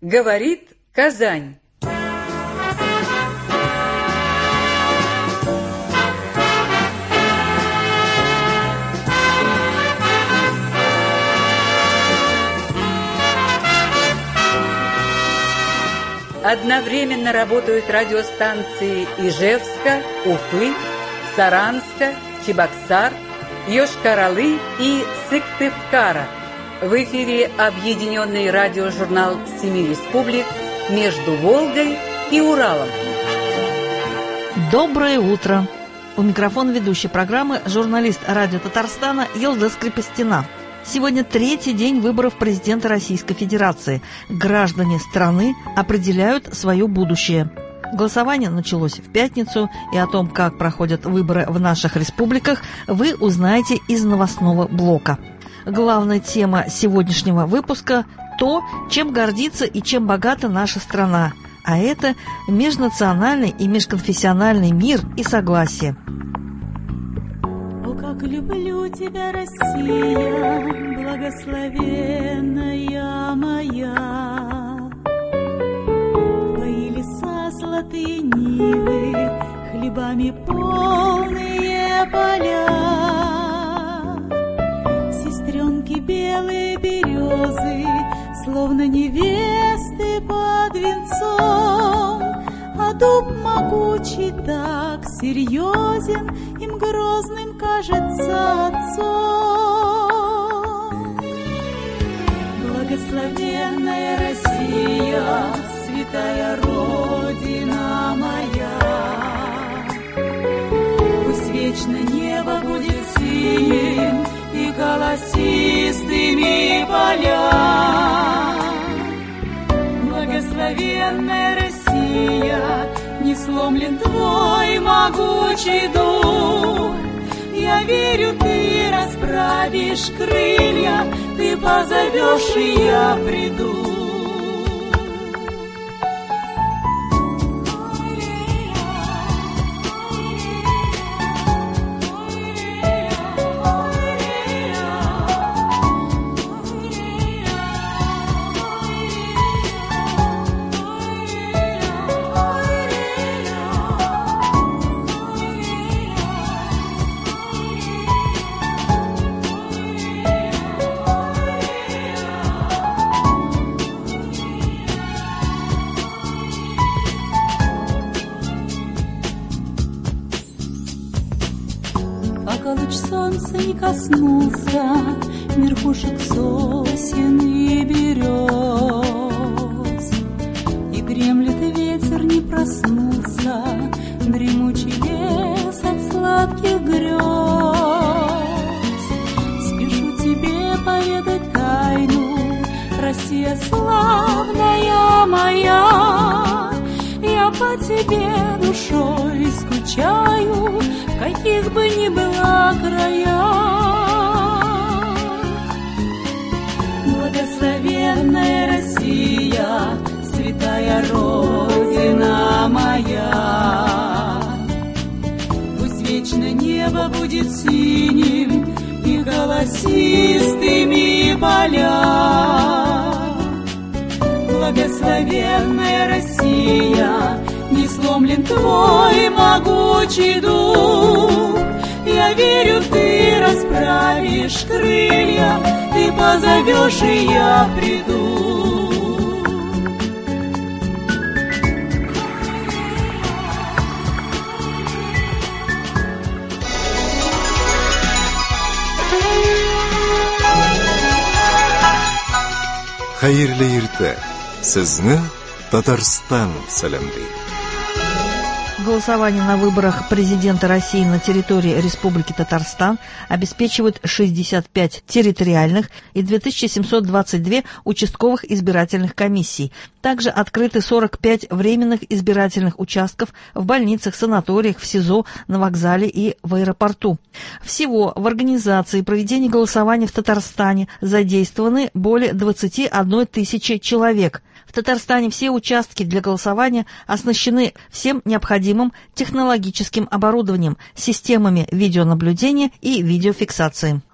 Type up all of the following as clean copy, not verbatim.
Говорит Казань. Одновременно работают радиостанции Ижевска, Уфы, Саранска, Чебоксар, Йошкар-Олы и Сыктывкара. В эфире объединенный радиожурнал «Семи республик» между Волгой и Уралом. Доброе утро! У микрофона ведущей программы журналист радио Татарстана Йылдыз Крепостина. Сегодня третий день выборов президента Российской Федерации. Граждане страны определяют свое будущее. Голосование началось в пятницу, и о том, как проходят выборы в наших республиках, вы узнаете из новостного блока. Главная тема сегодняшнего выпуска – то, чем гордится и чем богата наша страна. А это межнациональный и межконфессиональный мир и согласие. О, как люблю тебя, Россия, благословенная моя. Твои леса, золотые нивы, хлебами полные поля. Сестренки белые березы, словно невесты под венцом, а дуб могучий так серьезен, им грозным кажется отцом. Благословенная Россия, святая Родина моя, пусть вечно небо будет синим и колосистыми поля. Благословенная Россия, не сломлен твой могучий дух. Я верю, ты расправишь крылья, ты позовешь, и я приду. Луч солнца не коснулся верхушек сосен и берез, и дремлет ветер, не проснулся дремучий лес от сладких грез. Спешу тебе поведать тайну, Россия славная моя. Я по тебе душой скучаю, в каких бы ни была краях. Благословенная Россия, святая Родина моя, пусть вечно небо будет синим и колосистыми поля. Благословенная Россия, не сломлен твой могучий дух. Я верю, ты расправишь крылья, ты позовешь, и я приду. Хәерле иртә. Сезне Татарстан сәламлый. Голосование на выборах президента России на территории Республики Татарстан обеспечивают 65 территориальных и 2722 участковых избирательных комиссий. Также открыты 45 временных избирательных участков в больницах, санаториях, в СИЗО, на вокзале и в аэропорту. Всего в организации проведения голосования в Татарстане задействованы более 21 тысячи человек. В Татарстане все участки для голосования оснащены всем необходимым технологическим оборудованием, системами видеонаблюдения и видеофиксации.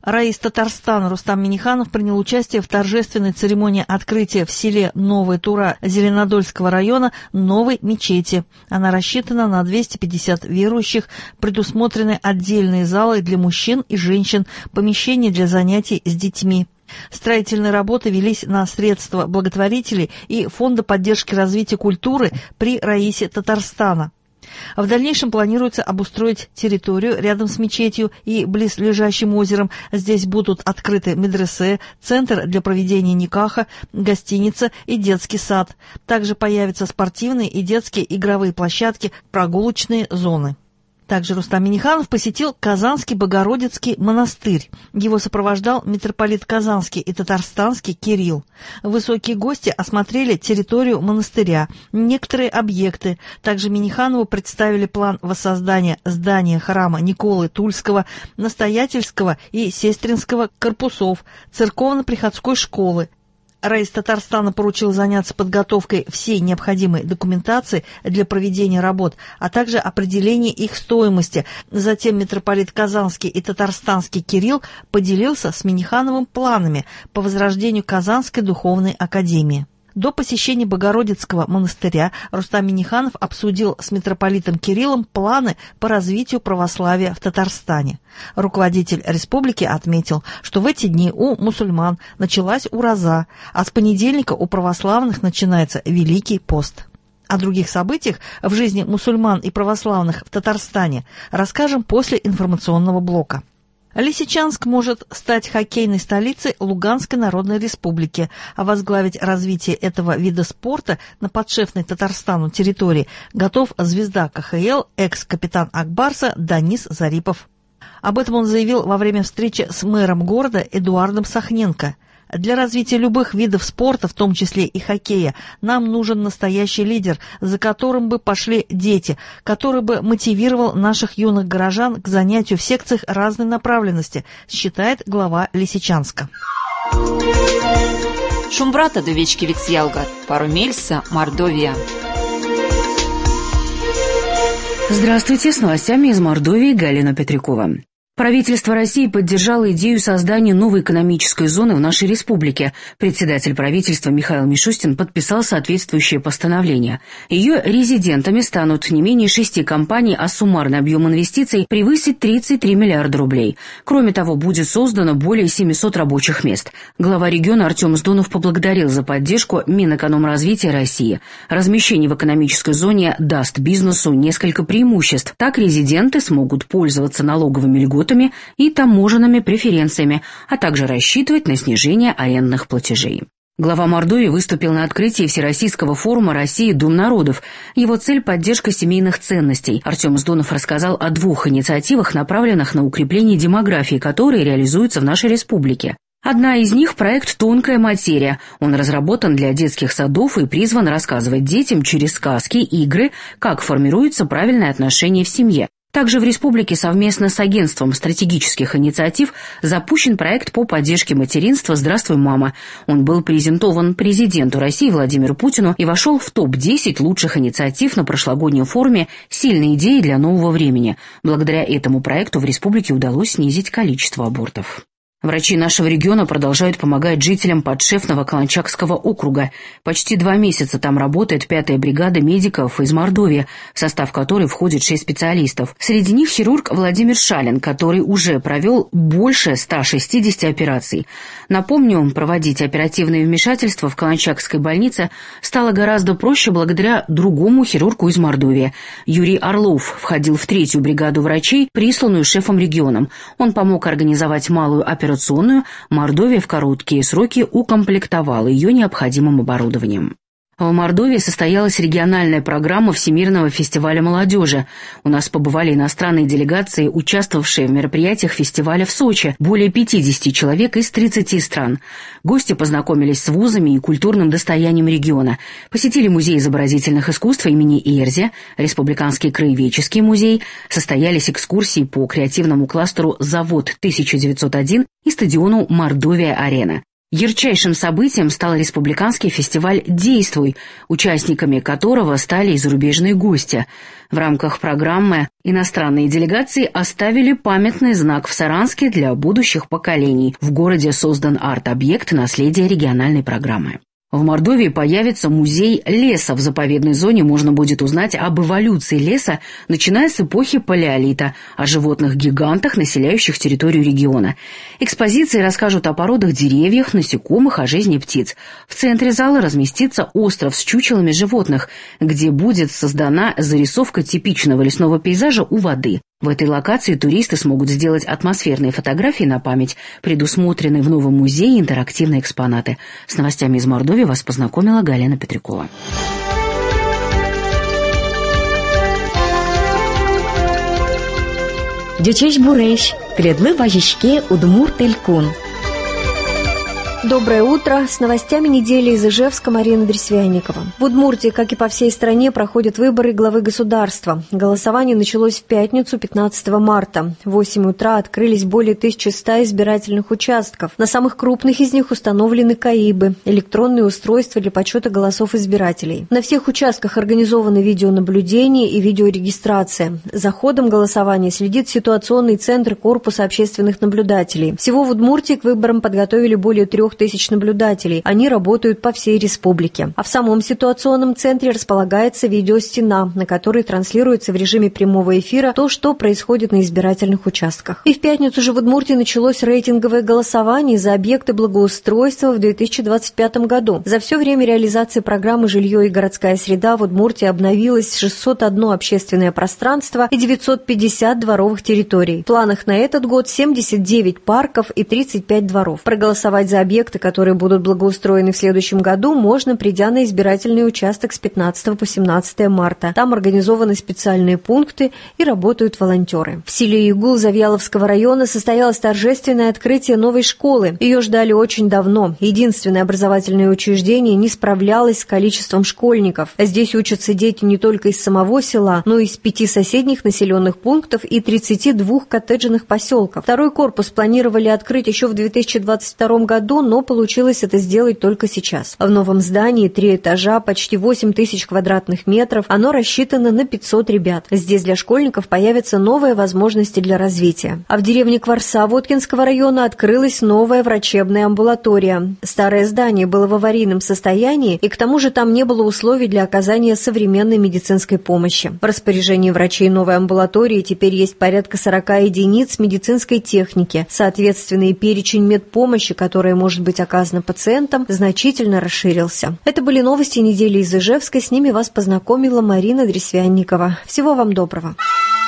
Раис Татарстана Рустам Минниханов принял участие в торжественной церемонии открытия в селе Новая Тура Зеленодольского района новой мечети. Она рассчитана на 250 верующих, предусмотрены отдельные залы для мужчин и женщин, помещения для занятий с детьми. Строительные работы велись на средства благотворителей и Фонда поддержки развития культуры при Раисе Татарстана. В дальнейшем планируется обустроить территорию рядом с мечетью и близлежащим озером. Здесь будут открыты медресе, центр для проведения никаха, гостиница и детский сад. Также появятся спортивные и детские игровые площадки, прогулочные зоны. Также Рустам Минниханов посетил Казанский Богородицкий монастырь. Его сопровождал митрополит Казанский и Татарстанский Кирилл. Высокие гости осмотрели территорию монастыря, некоторые объекты. Также Минниханову представили план воссоздания здания храма Николы Тульского, настоятельского и сестринского корпусов, церковно-приходской школы. Раис Татарстана поручил заняться подготовкой всей необходимой документации для проведения работ, а также определения их стоимости. Затем митрополит Казанский и Татарстанский Кирилл поделился с Миннихановым планами по возрождению Казанской духовной академии. До посещения Богородицкого монастыря Рустам Минниханов обсудил с митрополитом Кириллом планы по развитию православия в Татарстане. Руководитель республики отметил, что в эти дни у мусульман началась ураза, а с понедельника у православных начинается Великий пост. О других событиях в жизни мусульман и православных в Татарстане расскажем после информационного блока. Лисичанск может стать хоккейной столицей Луганской Народной Республики, а возглавить развитие этого вида спорта на подшефной Татарстану территории готов звезда КХЛ, экс-капитан Акбарса Данис Зарипов. Об этом он заявил во время встречи с мэром города Эдуардом Сахненко. Для развития любых видов спорта, в том числе и хоккея, нам нужен настоящий лидер, за которым бы пошли дети, который бы мотивировал наших юных горожан к занятию в секциях разной направленности, считает глава Лисичанска. Шумбрата до вечки Виксьялгат, пару Мельса, Мордовия. Здравствуйте, с новостями из Мордовии Галина Петрякова. Правительство России поддержало идею создания новой экономической зоны в нашей республике. Председатель правительства Михаил Мишустин подписал соответствующее постановление. Ее резидентами станут не менее 6 компаний, а суммарный объем инвестиций превысит 33 миллиарда рублей. Кроме того, будет создано более 700 рабочих мест. Глава региона Артем Сдонов поблагодарил за поддержку Минэкономразвития России. Размещение в экономической зоне даст бизнесу несколько преимуществ. Так резиденты смогут пользоваться налоговыми льготами и таможенными преференциями, а также рассчитывать на снижение арендных платежей. Глава Мордовии выступил на открытии Всероссийского форума «Россия. Дом народов». Его цель – поддержка семейных ценностей. Артем Сдонов рассказал о 2 инициативах, направленных на укрепление демографии, которые реализуются в нашей республике. Одна из них – проект «Тонкая материя». Он разработан для детских садов и призван рассказывать детям через сказки, игры, как формируется правильное отношение в семье. Также в республике совместно с агентством стратегических инициатив запущен проект по поддержке материнства «Здравствуй, мама». Он был презентован президенту России Владимиру Путину и вошел в топ-10 лучших инициатив на прошлогоднем форуме «Сильные идеи для нового времени». Благодаря этому проекту в республике удалось снизить количество абортов. Врачи нашего региона продолжают помогать жителям подшефного Каланчакского округа. Почти 2 месяца там работает 5-я бригада медиков из Мордовии, в состав которой входит 6 специалистов. Среди них хирург Владимир Шалин, который уже провел больше 160 операций. Напомню, проводить оперативные вмешательства в Каланчакской больнице стало гораздо проще благодаря другому хирургу из Мордовии. Юрий Орлов входил в 3-ю бригаду врачей, присланную шефом регионом. Он помог организовать малую операционную. Мордовия в короткие сроки укомплектовала ее необходимым оборудованием. В Мордовии состоялась региональная программа Всемирного фестиваля молодежи. У нас побывали иностранные делегации, участвовавшие в мероприятиях фестиваля в Сочи, более 50 человек из 30 стран. Гости познакомились с вузами и культурным достоянием региона, посетили музей изобразительных искусств имени Эрзи, Республиканский краеведческий музей, состоялись экскурсии по креативному кластеру «Завод 1901» и стадиону «Мордовия-Арена». Ярчайшим событием стал республиканский фестиваль «Действуй», участниками которого стали и зарубежные гости. В рамках программы иностранные делегации оставили памятный знак в Саранске для будущих поколений. В городе создан арт-объект наследия региональной программы. В Мордовии появится музей леса. В заповедной зоне можно будет узнать об эволюции леса, начиная с эпохи палеолита, о животных-гигантах, населяющих территорию региона. Экспозиции расскажут о породах деревьев, насекомых, о жизни птиц. В центре зала разместится остров с чучелами животных, где будет создана зарисовка типичного лесного пейзажа у воды. В этой локации туристы смогут сделать атмосферные фотографии на память, предусмотрены в новом музее интерактивные экспонаты. С новостями из Мордовии вас познакомила Галина Петрякова. Дючеш Буреш, Кредлы Вajishке Удмур Телькун. Доброе утро. С новостями недели из Ижевска Марина Дресвянникова. В Удмуртии, как и по всей стране, проходят выборы главы государства. Голосование началось в пятницу, 15 марта. В 8 утра открылись более 1100 избирательных участков. На самых крупных из них установлены КАИБы – электронные устройства для подсчета голосов избирателей. На всех участках организовано видеонаблюдение и видеорегистрация. За ходом голосования следит ситуационный центр корпуса общественных наблюдателей. Всего в Удмуртии к выборам подготовили более 3000 наблюдателей. Они работают по всей республике. А в самом ситуационном центре располагается видеостена, на которой транслируется в режиме прямого эфира то, что происходит на избирательных участках. И в пятницу же в Удмуртии началось рейтинговое голосование за объекты благоустройства в 2025 году. За все время реализации программы «Жилье и городская среда» в Удмуртии обновилось 601 общественное пространство и 950 дворовых территорий. В планах на этот год 79 парков и 35 дворов. Проголосовать за объекты, которые будут благоустроены в следующем году, можно, придя на избирательный участок с 15 по 17 марта. Там организованы специальные пункты и работают волонтеры. В селе Игул Завьяловского района состоялось торжественное открытие новой школы. Ее ждали очень давно. Единственное образовательное учреждение не справлялось с количеством школьников. Здесь учатся дети не только из самого села, но и из 5 соседних населенных пунктов и 32 коттеджных поселков. Второй корпус планировали открыть еще в 2022 году, но получилось это сделать только сейчас. В новом здании 3 этажа, почти 8000 квадратных метров, оно рассчитано на 500 ребят. Здесь для школьников появятся новые возможности для развития. А в деревне Кварса Воткинского района открылась новая врачебная амбулатория. Старое здание было в аварийном состоянии, и к тому же там не было условий для оказания современной медицинской помощи. В распоряжении врачей новой амбулатории теперь есть порядка 40 единиц медицинской техники. Соответственно, и перечень медпомощи, которая может быть оказано пациентам, значительно расширился. Это были новости недели из Ижевска. С ними вас познакомила Марина Дресвянникова. Всего вам доброго.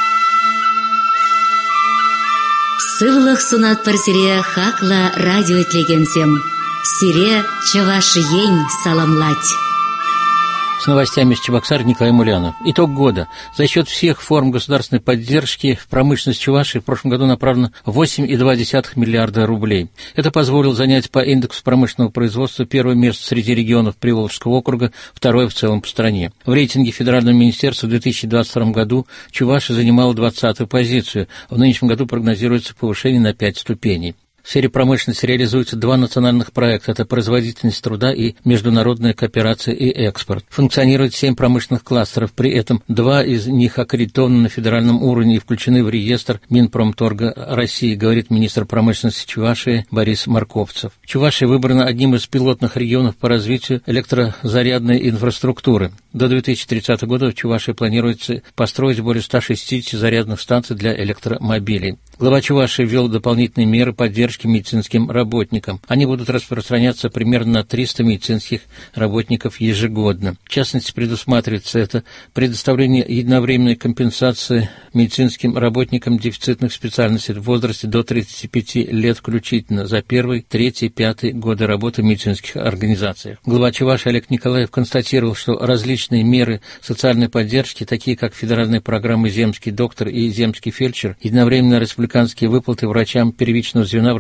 Сывлых сунат парсире хакла радио телегенсем. Сире чавашиень саламлать. С новостями из Чебоксар Николай Мулянов. Итог года. За счет всех форм государственной поддержки в промышленность Чувашии в прошлом году направлено 8,2 миллиарда рублей. Это позволило занять по индексу промышленного производства первое место среди регионов Приволжского округа, второе в целом по стране. В рейтинге Федерального министерства в 2022 году Чувашия занимала 20-ю позицию. В нынешнем году прогнозируется повышение на 5 ступеней. В сфере промышленности реализуются 2 национальных проекта – это производительность труда и международная кооперация и экспорт. Функционирует 7 промышленных кластеров, при этом 2 из них аккредитованы на федеральном уровне и включены в реестр Минпромторга России, говорит министр промышленности Чувашии Борис Марковцев. Чувашия выбрана одним из пилотных регионов по развитию электрозарядной инфраструктуры. До 2030 года в Чувашии планируется построить более 160 зарядных станций для электромобилей. Глава Чувашии ввел дополнительные меры поддержки медицинским работникам. Они будут распространяться примерно на 300 медицинских работников ежегодно. В частности, предусматривается это предоставление единовременной компенсации медицинским работникам дефицитных специальностей в возрасте до 35 лет включительно за 1, 3, 5 годы работы в медицинских организациях. Глава Чувашии Олег Николаев констатировал, что различные меры социальной поддержки, такие как федеральные программы «Земский доктор» и «Земский фельдшер», единовременно республиканские выплаты врачам первичного звена в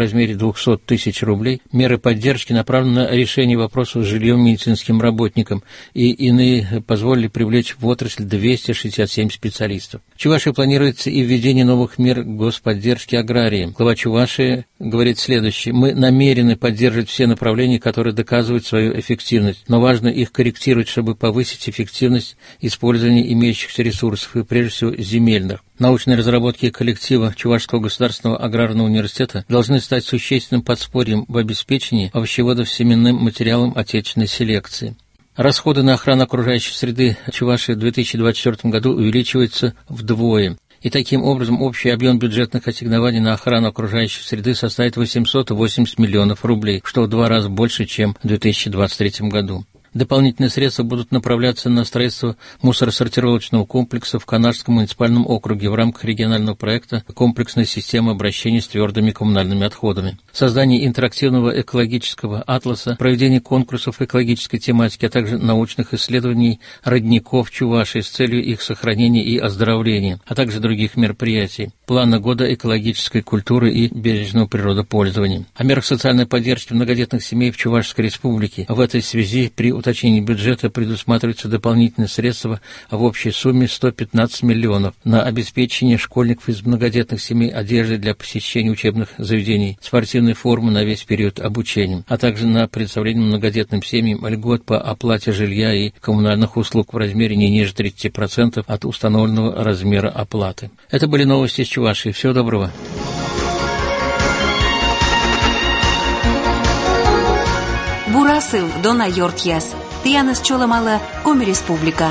размере 200 тысяч рублей. Меры поддержки направлены на решение вопросов с жильем медицинским работникам, и иные позволили привлечь в отрасль 267 специалистов. В Чувашии планируется и введение новых мер господдержки аграрии. Глава Чувашии говорит следующее: мы намерены поддерживать все направления, которые доказывают свою эффективность, но важно их корректировать, чтобы повысить эффективность использования имеющихся ресурсов и, прежде всего, земельных. Научные разработки коллектива Чувашского государственного аграрного университета должны стать существенным подспорьем в обеспечении овощеводов семенным материалом отечественной селекции. Расходы на охрану окружающей среды Чувашии в 2024 году увеличиваются вдвое. И таким образом общий объем бюджетных ассигнований на охрану окружающей среды составит 880 миллионов рублей, что в 2 раза больше, чем в 2023 году. Дополнительные средства будут направляться на строительство мусоросортировочного комплекса в Канашском муниципальном округе в рамках регионального проекта «Комплексная система обращения с твердыми коммунальными отходами», создание интерактивного экологического атласа, проведение конкурсов экологической тематики, а также научных исследований родников Чувашии с целью их сохранения и оздоровления, а также других мероприятий, плана года экологической культуры и бережного природопользования. О мерах социальной поддержки многодетных семей в Чувашской республике. В этой связи при уточнении бюджета предусматриваются дополнительные средства в общей сумме 115 миллионов на обеспечение школьников из многодетных семей одеждой для посещения учебных заведений, спортивной формы на весь период обучения, а также на предоставление многодетным семьям льгот по оплате жилья и коммунальных услуг в размере не ниже 30% от установленного размера оплаты. Это были новости из Чувашии. Всего доброго. Бурасыл Дона Йортьяс. Тианас Чоламала, Коми Республика.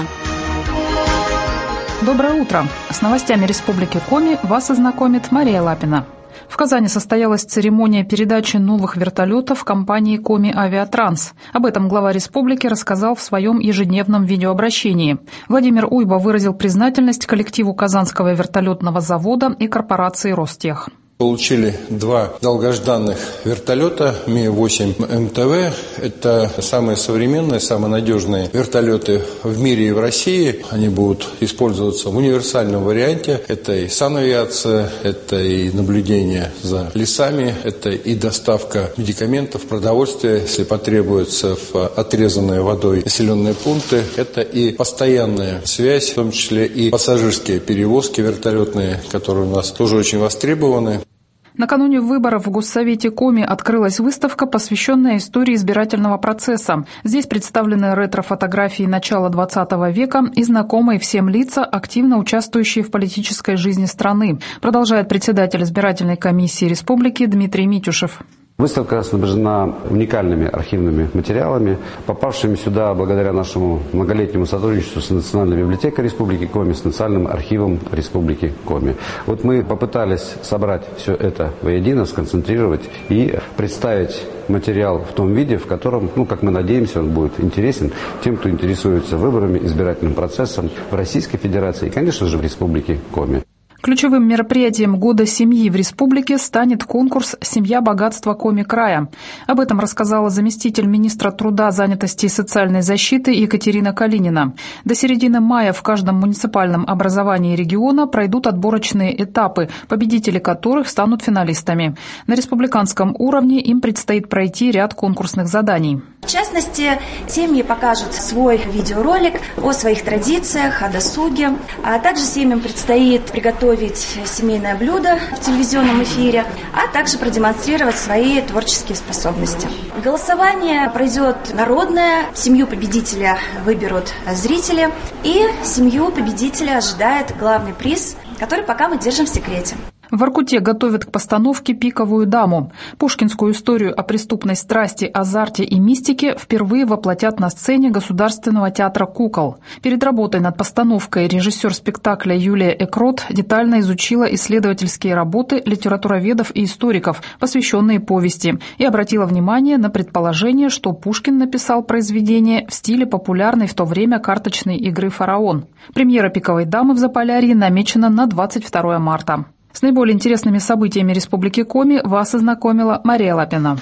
Доброе утро. С новостями Республики Коми вас ознакомит Мария Лапина. В Казани состоялась церемония передачи новых вертолетов компании «Коми Авиатранс». Об этом глава республики рассказал в своем ежедневном видеообращении. Владимир Уйба выразил признательность коллективу Казанского вертолетного завода и корпорации «Ростех». Получили 2 долгожданных вертолета Ми-8 МТВ. Это самые современные, самые надежные вертолеты в мире и в России. Они будут использоваться в универсальном варианте. Это и санавиация, это и наблюдение за лесами, это и доставка медикаментов, продовольствия, если потребуется, в отрезанные водой населенные пункты. Это и постоянная связь, в том числе и пассажирские перевозки вертолетные, которые у нас тоже очень востребованы. Накануне выборов в Госсовете Коми открылась выставка, посвященная истории избирательного процесса. Здесь представлены ретро-фотографии начала XX века и знакомые всем лица, активно участвующие в политической жизни страны, продолжает председатель избирательной комиссии республики Дмитрий Митюшев. Выставка снабжена уникальными архивными материалами, попавшими сюда благодаря нашему многолетнему сотрудничеству с Национальной библиотекой Республики Коми, с Национальным архивом Республики Коми. Вот мы попытались собрать все это воедино, сконцентрировать и представить материал в том виде, в котором, как мы надеемся, он будет интересен тем, кто интересуется выборами, избирательным процессом в Российской Федерации и, конечно же, в Республике Коми. Ключевым мероприятием года семьи в республике станет конкурс «Семья. Богатство Коми края». Об этом рассказала заместитель министра труда, занятости и социальной защиты Екатерина Калинина. До середины мая в каждом муниципальном образовании региона пройдут отборочные этапы, победители которых станут финалистами. На республиканском уровне им предстоит пройти ряд конкурсных заданий. В частности, семьи покажут свой видеоролик о своих традициях, о досуге, а также семьям предстоит приготовить семейное блюдо в телевизионном эфире, а также продемонстрировать свои творческие способности. Голосование пройдет народное, семью победителя выберут зрители, и семью победителя ожидает главный приз, который пока мы держим в секрете. В Воркуте готовят к постановке «Пиковую даму». Пушкинскую историю о преступной страсти, азарте и мистике впервые воплотят на сцене Государственного театра кукол. Перед работой над постановкой режиссер спектакля Юлия Экрот детально изучила исследовательские работы литературоведов и историков, посвященные повести, и обратила внимание на предположение, что Пушкин написал произведение в стиле популярной в то время карточной игры «Фараон». Премьера «Пиковой дамы» в Заполярье намечена на 22 марта. С наиболее интересными событиями Республики Коми вас ознакомила Мария Лапина.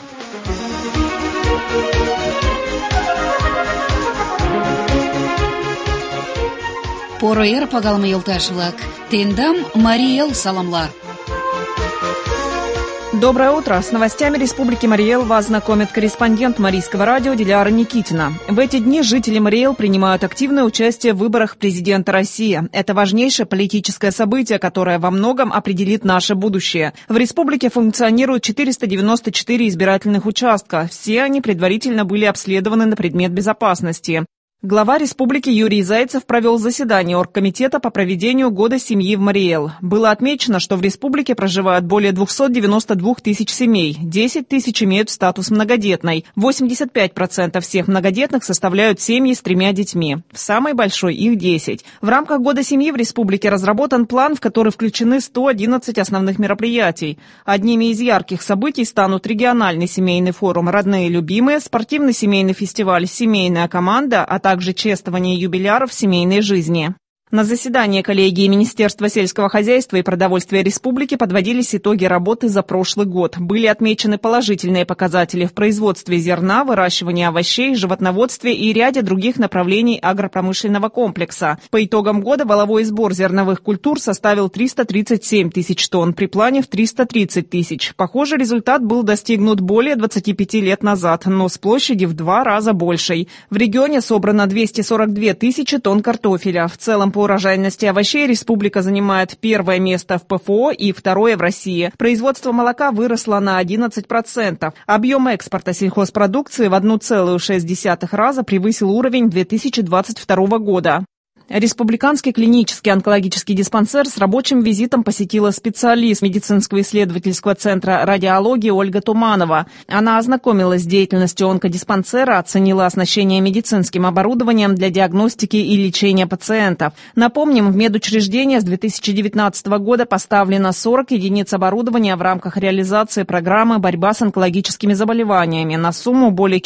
Пороер пагалмы елташ-влак. Тендам Мариэл саламлар. Доброе утро. С новостями Республики Мариэл вас знакомит корреспондент Марийского радио Диляра Никитина. В эти дни жители Мариэл принимают активное участие в выборах президента России. Это важнейшее политическое событие, которое во многом определит наше будущее. В республике функционируют 494 избирательных участка. Все они предварительно были обследованы на предмет безопасности. Глава республики Юрий Зайцев провел заседание оргкомитета по проведению Года семьи в Мариэл. Было отмечено, что в республике проживают более 292 тысяч семей, 10 тысяч имеют статус многодетной, 85% всех многодетных составляют семьи с 3 детьми, в самой большой их 10. В рамках Года семьи в республике разработан план, в который включены 111 основных мероприятий. Одними из ярких событий станут региональный семейный форум «Родные и любимые», спортивный семейный фестиваль «Семейная команда», а также чествование юбиляров семейной жизни. На заседании коллегии Министерства сельского хозяйства и продовольствия республики подводились итоги работы за прошлый год. Были отмечены положительные показатели в производстве зерна, выращивании овощей, животноводстве и ряде других направлений агропромышленного комплекса. По итогам года валовой сбор зерновых культур составил 337 тысяч тонн, при плане в 330 тысяч. Похожий результат был достигнут более 25 лет назад, но с площади в 2 раза большей. В регионе собрано 242 тысячи тонн картофеля. В целом по урожайности овощей республика занимает 1 место в ПФО и 2 в России. Производство молока выросло на 11%. Объем экспорта сельхозпродукции в 1,6 раза превысил уровень 2022 года. Республиканский клинический онкологический диспансер с рабочим визитом посетила специалист медицинского исследовательского центра радиологии Ольга Туманова. Она ознакомилась с деятельностью онкодиспансера, оценила оснащение медицинским оборудованием для диагностики и лечения пациентов. Напомним, в медучреждение с 2019 года поставлено 40 единиц оборудования в рамках реализации программы «Борьба с онкологическими заболеваниями» на сумму более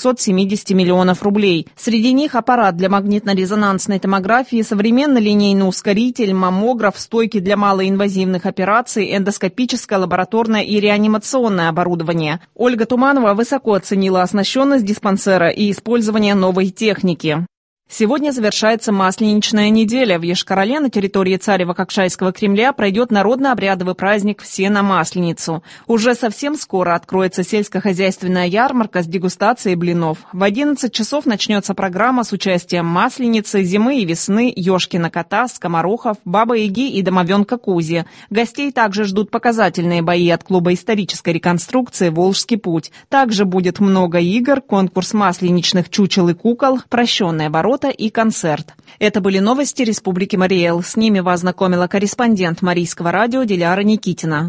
470 миллионов рублей. Среди них аппарат для магнитно-резонансной томографии, современный линейный ускоритель, маммограф, стойки для малоинвазивных операций, эндоскопическое, лабораторное и реанимационное оборудование. Ольга Туманова высоко оценила оснащенность диспансера и использование новой техники. Сегодня завершается Масленичная неделя. В Йошкар-Оле на территории Царево-Кокшайского Кремля пройдет народно-обрядовый праздник «Все на Масленицу». Уже совсем скоро откроется сельскохозяйственная ярмарка с дегустацией блинов. В 11 часов начнется программа с участием Масленицы, Зимы и Весны, Ёшкина кота, скоморохов, Бабы-Яги и домовенка Кузи. Гостей также ждут показательные бои от клуба исторической реконструкции «Волжский путь». Также будет много игр, конкурс масленичных чучел и кукол, прощенные ворота и концерт. Это были новости Республики Мариэл. С ними вас знакомила корреспондент Марийского радио Диляра Никитина.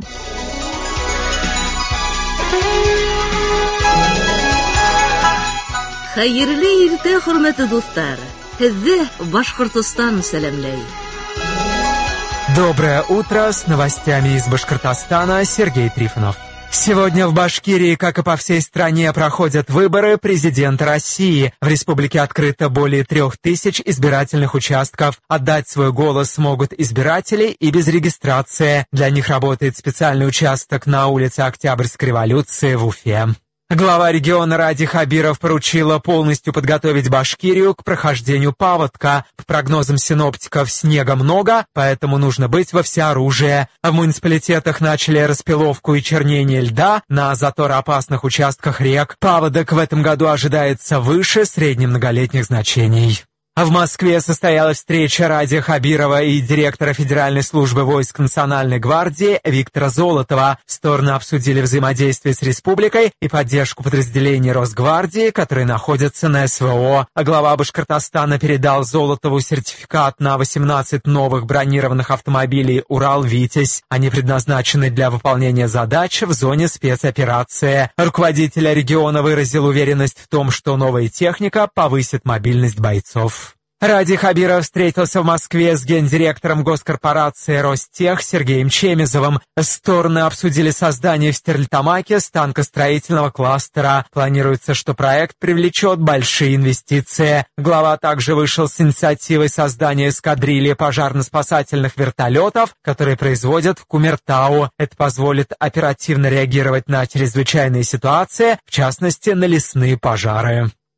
Хәерле иртә, хөрмәтле дуслар. Һезне Башкортостан сәламләй. Доброе утро, с новостями из Башкортостана Сергей Трифонов. Сегодня в Башкирии, как и по всей стране, проходят выборы президента России. В республике открыто более 3000 избирательных участков. Отдать свой голос смогут избиратели и без регистрации. Для них работает специальный участок на улице Октябрьской революции в Уфе. Глава региона Ради Хабиров поручила полностью подготовить Башкирию к прохождению паводка. По прогнозам синоптиков, снега много, поэтому нужно быть во всеоружии. В муниципалитетах начали распиловку и чернение льда на затороопасных участках рек. Паводок в этом году ожидается выше среднемноголетних значений. В Москве состоялась встреча Ради Хабирова и директора Федеральной службы войск Национальной гвардии Виктора Золотова. Стороны обсудили взаимодействие с республикой и поддержку подразделений Росгвардии, которые находятся на СВО. Глава Башкортостана передал Золотову сертификат на 18 новых бронированных автомобилей «Урал-Витязь». Они предназначены для выполнения задач в зоне спецоперации. Руководитель региона выразил уверенность в том, что новая техника повысит мобильность бойцов. Ради Хабиров встретился в Москве с гендиректором госкорпорации «Ростех» Сергеем Чемизовым. Стороны обсудили создание в Стерлитамаке станкостроительного кластера. Планируется, что проект привлечет большие инвестиции. Глава также вышел с инициативой создания эскадрильи пожарно-спасательных вертолетов, которые производят в Кумертау. Это позволит оперативно реагировать на чрезвычайные ситуации, в частности, на лесные пожары.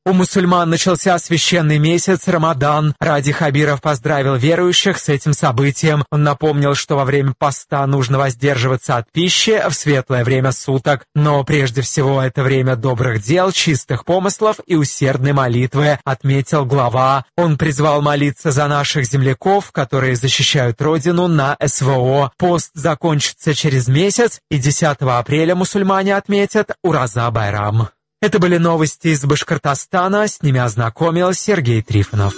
У мусульман начался священный месяц Рамадан. Ради Хабиров поздравил верующих с этим событием. Он напомнил, что во время поста нужно воздерживаться от пищи в светлое время суток. Но прежде всего это время добрых дел, чистых помыслов и усердной молитвы, отметил глава. Он призвал молиться за наших земляков, которые защищают Родину на СВО. Пост закончится через месяц, и 10 апреля мусульмане отметят Ураза Байрам. Это были новости из Башкортостана. С ними ознакомил Сергей Трифонов.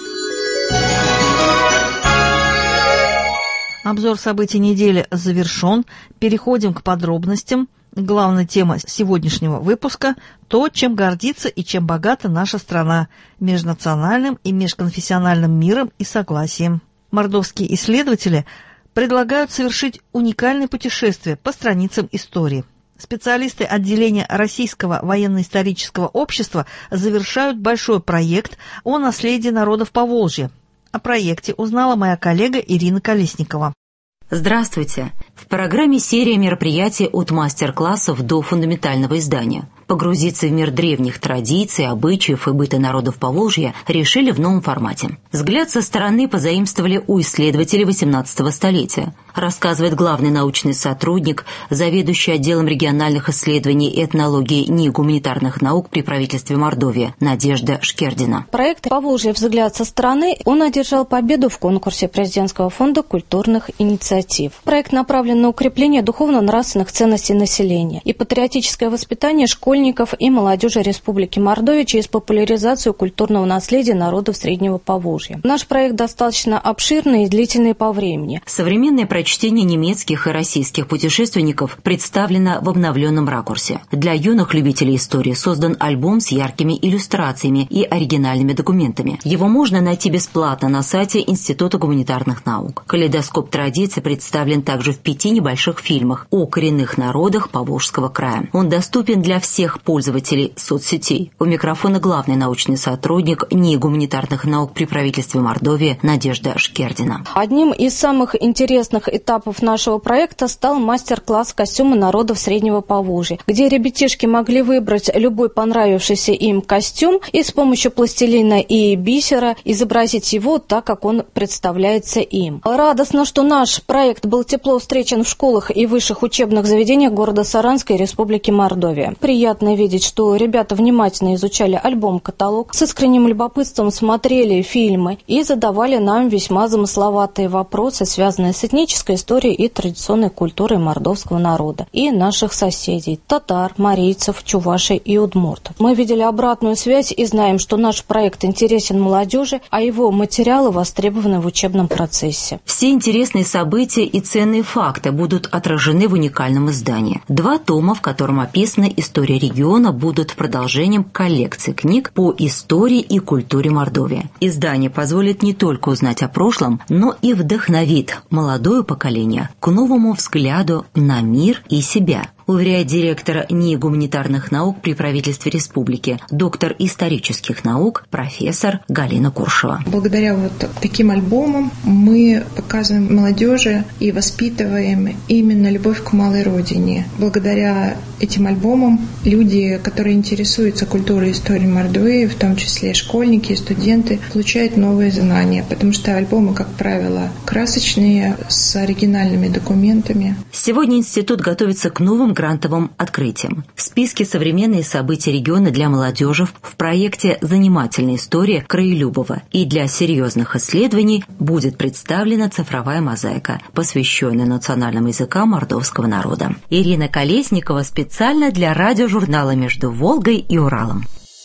Обзор событий недели завершен. Переходим к подробностям. Главная тема сегодняшнего выпуска – то, чем гордится и чем богата наша страна – межнациональным и межконфессиональным миром и согласием. Мордовские исследователи предлагают совершить уникальное путешествие по страницам истории. Специалисты отделения Российского военно-исторического общества завершают большой проект о наследии народов Поволжья. О проекте узнала моя коллега Ирина Колесникова. Здравствуйте! В программе серия мероприятий от мастер-классов до фундаментального издания. Погрузиться в мир древних традиций, обычаев и быта народов Поволжья решили в новом формате. Взгляд со стороны позаимствовали у исследователей XVIII столетия, рассказывает главный научный сотрудник, заведующий отделом региональных исследований и этнологии НИИ гуманитарных наук при правительстве Мордовии Надежда Шкердина. Проект «Поволжье. Взгляд со стороны» он одержал победу в конкурсе Президентского фонда культурных инициатив. Проект направлен на укрепление духовно-нравственных ценностей населения и патриотическое воспитание школьников и молодежи Республики Мордовия через популяризацию культурного наследия народов Среднего Поволжья. Наш проект достаточно обширный и длительный по времени. Современное прочтение немецких и российских путешественников представлено в обновленном ракурсе. Для юных любителей истории создан альбом с яркими иллюстрациями и оригинальными документами. Его можно найти бесплатно на сайте Института гуманитарных наук. Калейдоскоп традиций представлен также в 5 небольших фильмах о коренных народах Поволжского края. Он доступен для всех пользователей соцсетей. У микрофона главный научный сотрудник НИИ гуманитарных наук при правительстве Мордовии Надежда Шкердина. Одним из самых интересных этапов нашего проекта стал мастер-класс костюмы народов Среднего Поволжья, где ребятишки могли выбрать любой понравившийся им костюм и с помощью пластилина и бисера изобразить его так, как он представляется им. Радостно, что наш проект был тепло встречен в школах и высших учебных заведениях города Саранска и Республики Мордовия. Приятно видеть, что ребята внимательно изучали альбом-каталог, с искренним любопытством смотрели фильмы и задавали нам весьма замысловатые вопросы, связанные с этнической историей и традиционной культурой мордовского народа и наших соседей – татар, марийцев, чувашей и удмуртов. Мы видели обратную связь и знаем, что наш проект интересен молодежи, а его материалы востребованы в учебном процессе. Все интересные события и ценные факты будут отражены в уникальном издании. 2 тома, в котором описана история региона, будут продолжением коллекции книг по истории и культуре Мордовии. Издание позволит не только узнать о прошлом, но и вдохновит молодое поколение к новому взгляду на мир и себя, уверяет директор НИИ гуманитарных наук при правительстве республики, доктор исторических наук, профессор Галина Куршева. Благодаря таким альбомам мы показываем молодежи и воспитываем именно любовь к малой родине. Благодаря этим альбомам люди, которые интересуются культурой и историей Мордовии, в том числе школьники и студенты, получают новые знания, потому что альбомы, как правило, красочные, с оригинальными документами. Сегодня институт готовится к новым грантовым открытиям. В списке «Современные события региона для молодежи» в проекте «Занимательная история» Краелюбова и для серьезных исследований будет представлена цифровая мозаика, посвященная национальным языкам мордовского народа. Ирина Колесникова специально для радиожурнала «Между Волгой и Уралом».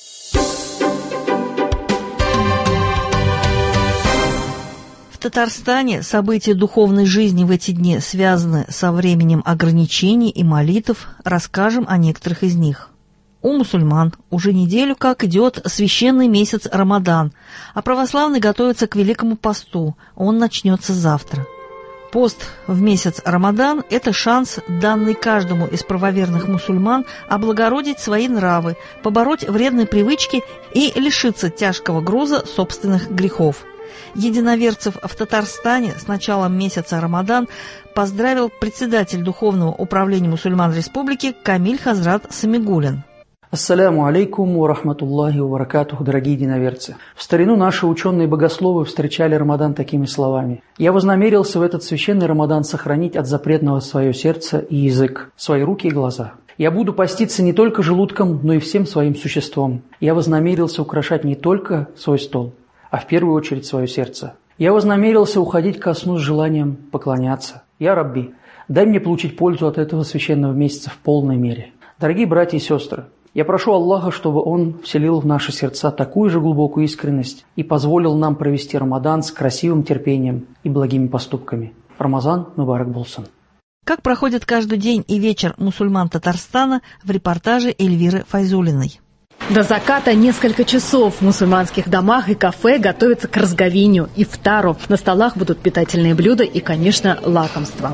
В Татарстане события духовной жизни в эти дни связаны со временем ограничений и молитв. Расскажем о некоторых из них. У мусульман уже неделю как идет священный месяц Рамадан, а православные готовятся к Великому посту. Он начнется завтра. Пост в месяц Рамадан – это шанс, данный каждому из правоверных мусульман, облагородить свои нравы, побороть вредные привычки и лишиться тяжкого груза собственных грехов. Единоверцев в Татарстане с началом месяца Рамадан поздравил председатель Духовного управления мусульман республики Камиль Хазрат Самигулин. Ассаляму алейкум ва рахматуллахи ва баракатуху, дорогие единоверцы. В старину наши ученые-богословы встречали Рамадан такими словами: «Я вознамерился в этот священный Рамадан сохранить от запретного свое сердце и язык, свои руки и глаза. Я буду поститься не только желудком, но и всем своим существом. Я вознамерился украшать не только свой стол, а в первую очередь свое сердце. Я вознамерился уходить ко сну с желанием поклоняться. Я Рабби, дай мне получить пользу от этого священного месяца в полной мере». Дорогие братья и сестры, я прошу Аллаха, чтобы Он вселил в наши сердца такую же глубокую искренность и позволил нам провести Рамадан с красивым терпением и благими поступками. Рамазан мубарак болсын. Как проходит каждый день и вечер мусульман Татарстана в репортаже Эльвиры Файзулиной. До заката несколько часов в мусульманских домах и кафе готовятся к разговиню, ифтару. На столах будут питательные блюда и, конечно, лакомства.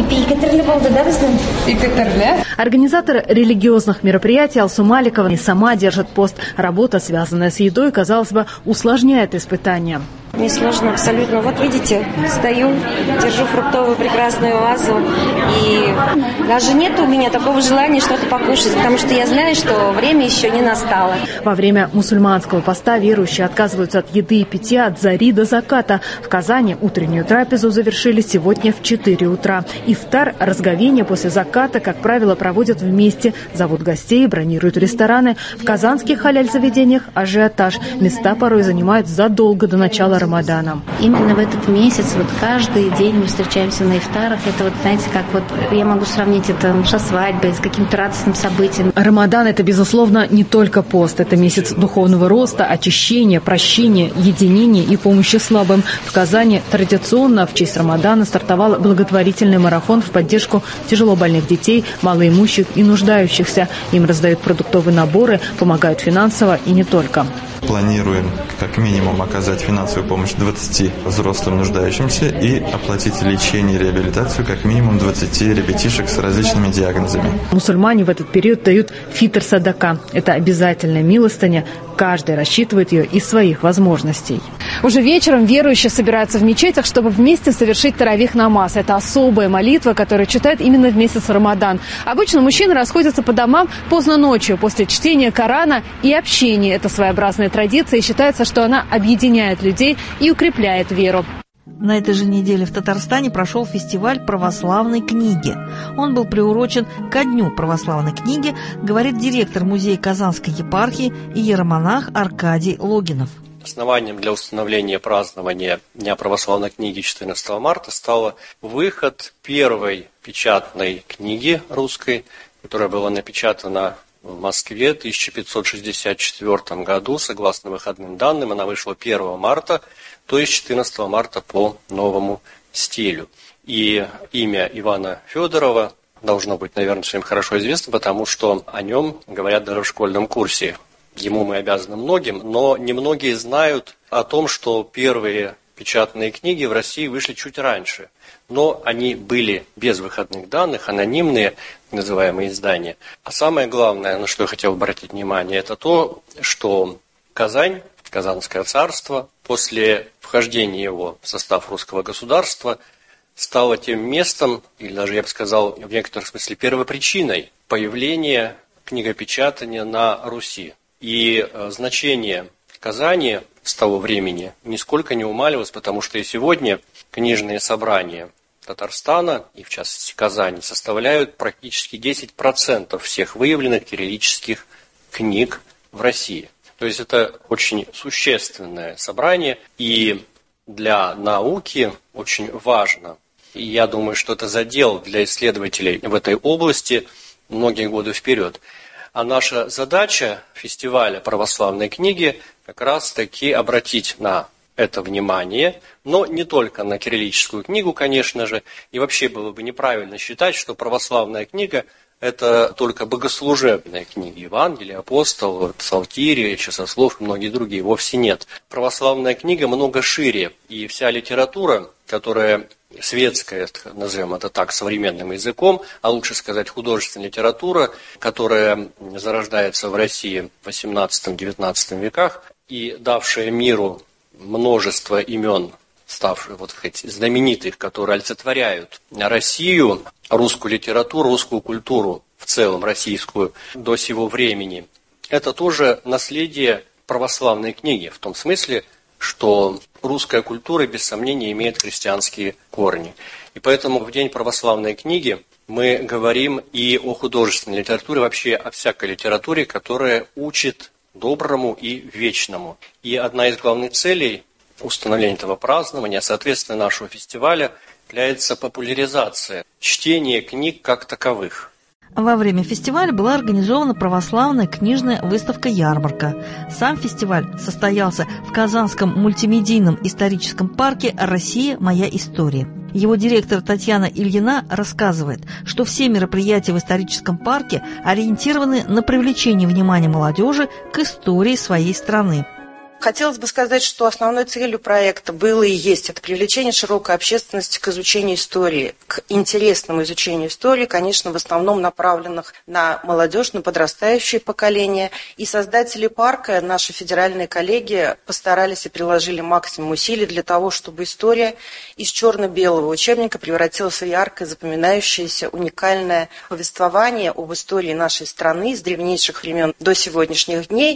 Организатор религиозных мероприятий Алсу Маликова и сама держит пост. Работа, связанная с едой, казалось бы, усложняет испытания. Не сложно абсолютно. Вот видите, стою, держу фруктовую прекрасную вазу, и даже нет у меня такого желания что-то покушать, потому что я знаю, что время еще не настало. Во время мусульманского поста верующие отказываются от еды и питья от зари до заката. В Казани утреннюю трапезу завершили сегодня в 4 утра. Ифтар, разговение после заката, как правило, проводят вместе, зовут гостей, бронируют рестораны. В казанских халяль-заведениях ажиотаж. Места порой занимают задолго до начала Рамадана. Именно в этот месяц, вот каждый день мы встречаемся на ифтарах. Это вот, знаете, как вот я могу сравнить это со свадьбой, с каким-то радостным событием. Рамадан – это, безусловно, не только пост. Это месяц духовного роста, очищения, прощения, единения и помощи слабым. В Казани традиционно в честь Рамадана стартовал благотворительный марафон в поддержку тяжелобольных детей, малоимущих и нуждающихся. Им раздают продуктовые наборы, помогают финансово и не только. Планируем как минимум оказать финансовую помощь 20 взрослым нуждающимся и оплатить лечение и реабилитацию как минимум 20 ребятишек с различными диагнозами. Мусульмане в этот период дают фитр садака. Это обязательная милостыня. Каждый рассчитывает ее из своих возможностей. Уже вечером верующие собираются в мечетях, чтобы вместе совершить таравих намаз. Это особая молитва, которую читают именно в месяц Рамадан. Обычно мужчины расходятся по домам поздно ночью после чтения Корана и общения. Это своеобразная традиция, и считается, что она объединяет людей и укрепляет веру. На этой же неделе в Татарстане прошел фестиваль православной книги. Он был приурочен ко Дню православной книги, говорит директор музея Казанской епархии иеромонах Аркадий Логинов. Основанием для установления празднования Дня православной книги 14 марта стал выход первой печатной книги русской, которая была напечатана в Москве в 1564 году. Согласно выходным данным, она вышла 1 марта, то есть 14 марта по новому стилю. И имя Ивана Федорова должно быть, наверное, всем хорошо известно, потому что о нем говорят даже в школьном курсе. Ему мы обязаны многим, но немногие знают о том, что первые печатные книги в России вышли чуть раньше. Но они были без выходных данных, анонимные, называемые издания. А самое главное, на что я хотел обратить внимание, это то, что Казань, Казанское царство, после вхождения его в состав русского государства, стало тем местом, или даже, я бы сказал, в некотором смысле первопричиной появления книгопечатания на Руси. И значение Казани с того времени нисколько не умалилось, потому что и сегодня книжные собрания Татарстана, и в частности Казани, составляют практически 10% всех выявленных кириллических книг в России. То есть это очень существенное собрание, и для науки очень важно. И я думаю, что это задел для исследователей в этой области многие годы вперед. А наша задача фестиваля православной книги как раз-таки обратить на это внимание, но не только на кириллическую книгу, конечно же, и вообще было бы неправильно считать, что православная книга – это только богослужебные книги, Евангелие, Апостол, Псалтирь, Часослов и многие другие. Вовсе нет. Православная книга много шире, и вся литература, которая светская, назовем это так, современным языком, а лучше сказать художественная литература, которая зарождается в России в XVIII-XIX веках и давшая миру множество имен, ставших знаменитых, которые олицетворяют Россию, русскую литературу, русскую культуру в целом, российскую, до сего времени. это тоже наследие православной книги, в том смысле, что русская культура, без сомнения, имеет христианские корни. И поэтому в День православной книги мы говорим и о художественной литературе, вообще о всякой литературе, которая учит доброму и вечному. И одна из главных целей установления этого празднования, соответственно, нашего фестиваля, является популяризация чтения книг как таковых. Во время фестиваля была организована православная книжная выставка-ярмарка. Сам фестиваль состоялся в Казанском мультимедийном историческом парке «Россия. Моя история». Его директор Татьяна Ильина рассказывает, что все мероприятия в историческом парке ориентированы на привлечение внимания молодежи к истории своей страны. Хотелось бы сказать, что основной целью проекта было и есть это привлечение широкой общественности к изучению истории, к интересному изучению истории, конечно, в основном направленных на молодежь, на подрастающее поколение. И создатели парка, наши федеральные коллеги, постарались и приложили максимум усилий для того, чтобы история из черно-белого учебника превратилась в яркое, запоминающееся, уникальное повествование об истории нашей страны с древнейших времен до сегодняшних дней.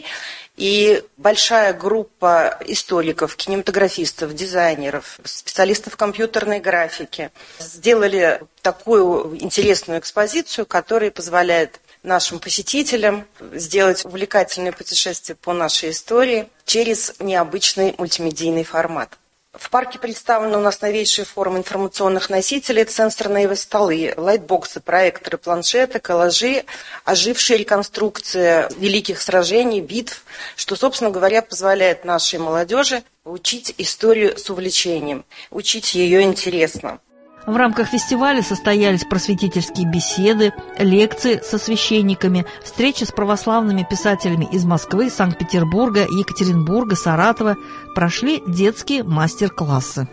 И большая группа историков, кинематографистов, дизайнеров, специалистов компьютерной графики сделали такую интересную экспозицию, которая позволяет нашим посетителям сделать увлекательное путешествие по нашей истории через необычный мультимедийный формат. В парке представлены у нас новейшие формы информационных носителей, это сенсорные столы, лайтбоксы, проекторы, планшеты, коллажи, ожившие реконструкции великих сражений, битв, что, собственно говоря, позволяет нашей молодежи учить историю с увлечением, учить ее интересно. В рамках фестиваля состоялись просветительские беседы, лекции со священниками, встречи с православными писателями из Москвы, Санкт-Петербурга, Екатеринбурга, Саратова. Прошли детские мастер-классы.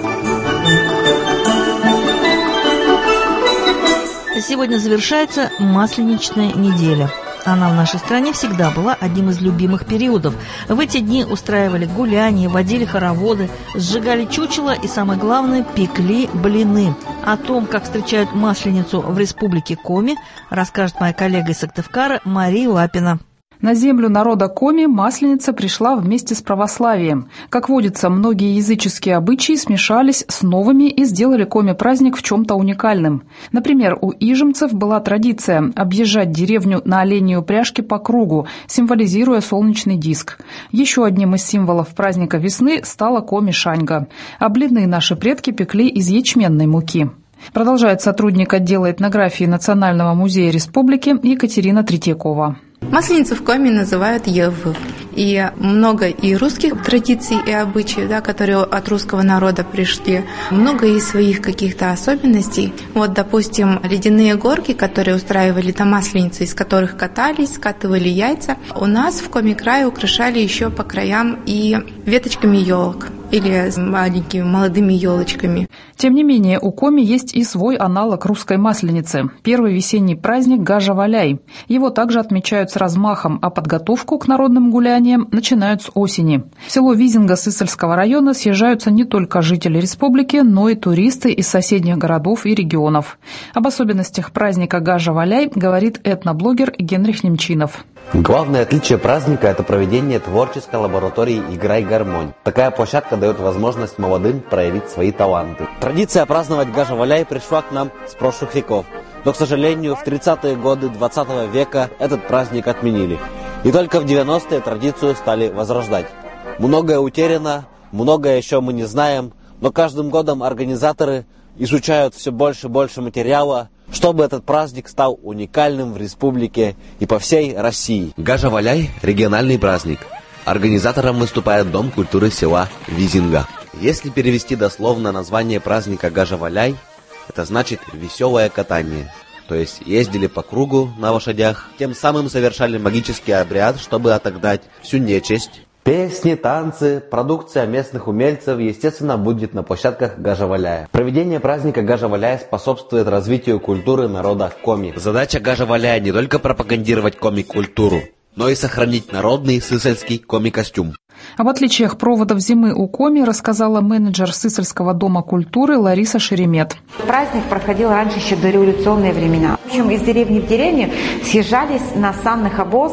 Сегодня завершается Масленичная неделя. Она в нашей стране всегда была одним из любимых периодов. В эти дни устраивали гуляния, водили хороводы, сжигали чучело и, самое главное, пекли блины. О том, как встречают Масленицу в республике Коми, расскажет моя коллега из Сыктывкара Мария Лапина. На землю народа Коми Масленица пришла вместе с православием. Как водится, многие языческие обычаи смешались с новыми и сделали Коми праздник в чем-то уникальным. Например, у ижемцев была традиция объезжать деревню на оленьей упряжке по кругу, символизируя солнечный диск. Еще одним из символов праздника весны стала Коми-шаньга. А блины наши предки пекли из ячменной муки. Продолжает сотрудник отдела этнографии Национального музея республики Екатерина Третьякова. Масленицу в Коми называют Евы. И много и русских традиций и обычаев, да, которые от русского народа пришли. Много и своих каких-то особенностей. Вот, допустим, ледяные горки, которые устраивали на Масленицу, из которых катались, скатывали яйца, у нас в Коми-крае украшали еще по краям и веточками елок или маленькими молодыми елочками. Тем не менее, у Коми есть и свой аналог русской Масленицы – первый весенний праздник Гажа-Валяй. Его также отмечают с размахом, а подготовку к народным гуляниям начинают с осени. В село Визинга Сысольского района съезжаются не только жители республики, но и туристы из соседних городов и регионов. Об особенностях праздника Гажа-Валяй говорит этноблогер Генрих Немчинов. Главное отличие праздника – это проведение творческой лаборатории «Играй гармонь». Такая площадка дает возможность молодым проявить свои таланты. Традиция праздновать Гажа-Валяй пришла к нам с прошлых веков. Но, к сожалению, в 30-е годы 20 века этот праздник отменили. И только в 90-е традицию стали возрождать. Многое утеряно, многое еще мы не знаем, но каждым годом организаторы изучают все больше и больше материала, чтобы этот праздник стал уникальным в республике и по всей России. Гажа-Валяй – региональный праздник. Организатором выступает Дом культуры села Визинга. Если перевести дословно название праздника Гажа-Валяй, это значит «веселое катание». То есть ездили по кругу на лошадях, тем самым совершали магический обряд, чтобы отогнать всю нечисть. Песни, танцы, продукция местных умельцев, естественно, будет на площадках Гажа-Валяя. Проведение праздника Гажа-Валяя способствует развитию культуры народа Коми. Задача Гажа-Валяя не только пропагандировать коми-культуру, но и сохранить народный сысольский коми-костюм. Об отличиях проводов зимы у Коми рассказала менеджер Сысольского дома культуры Лариса Шеремет. Праздник проходил раньше, еще до революционные времена. В общем, из деревни в деревню съезжались на санных обозах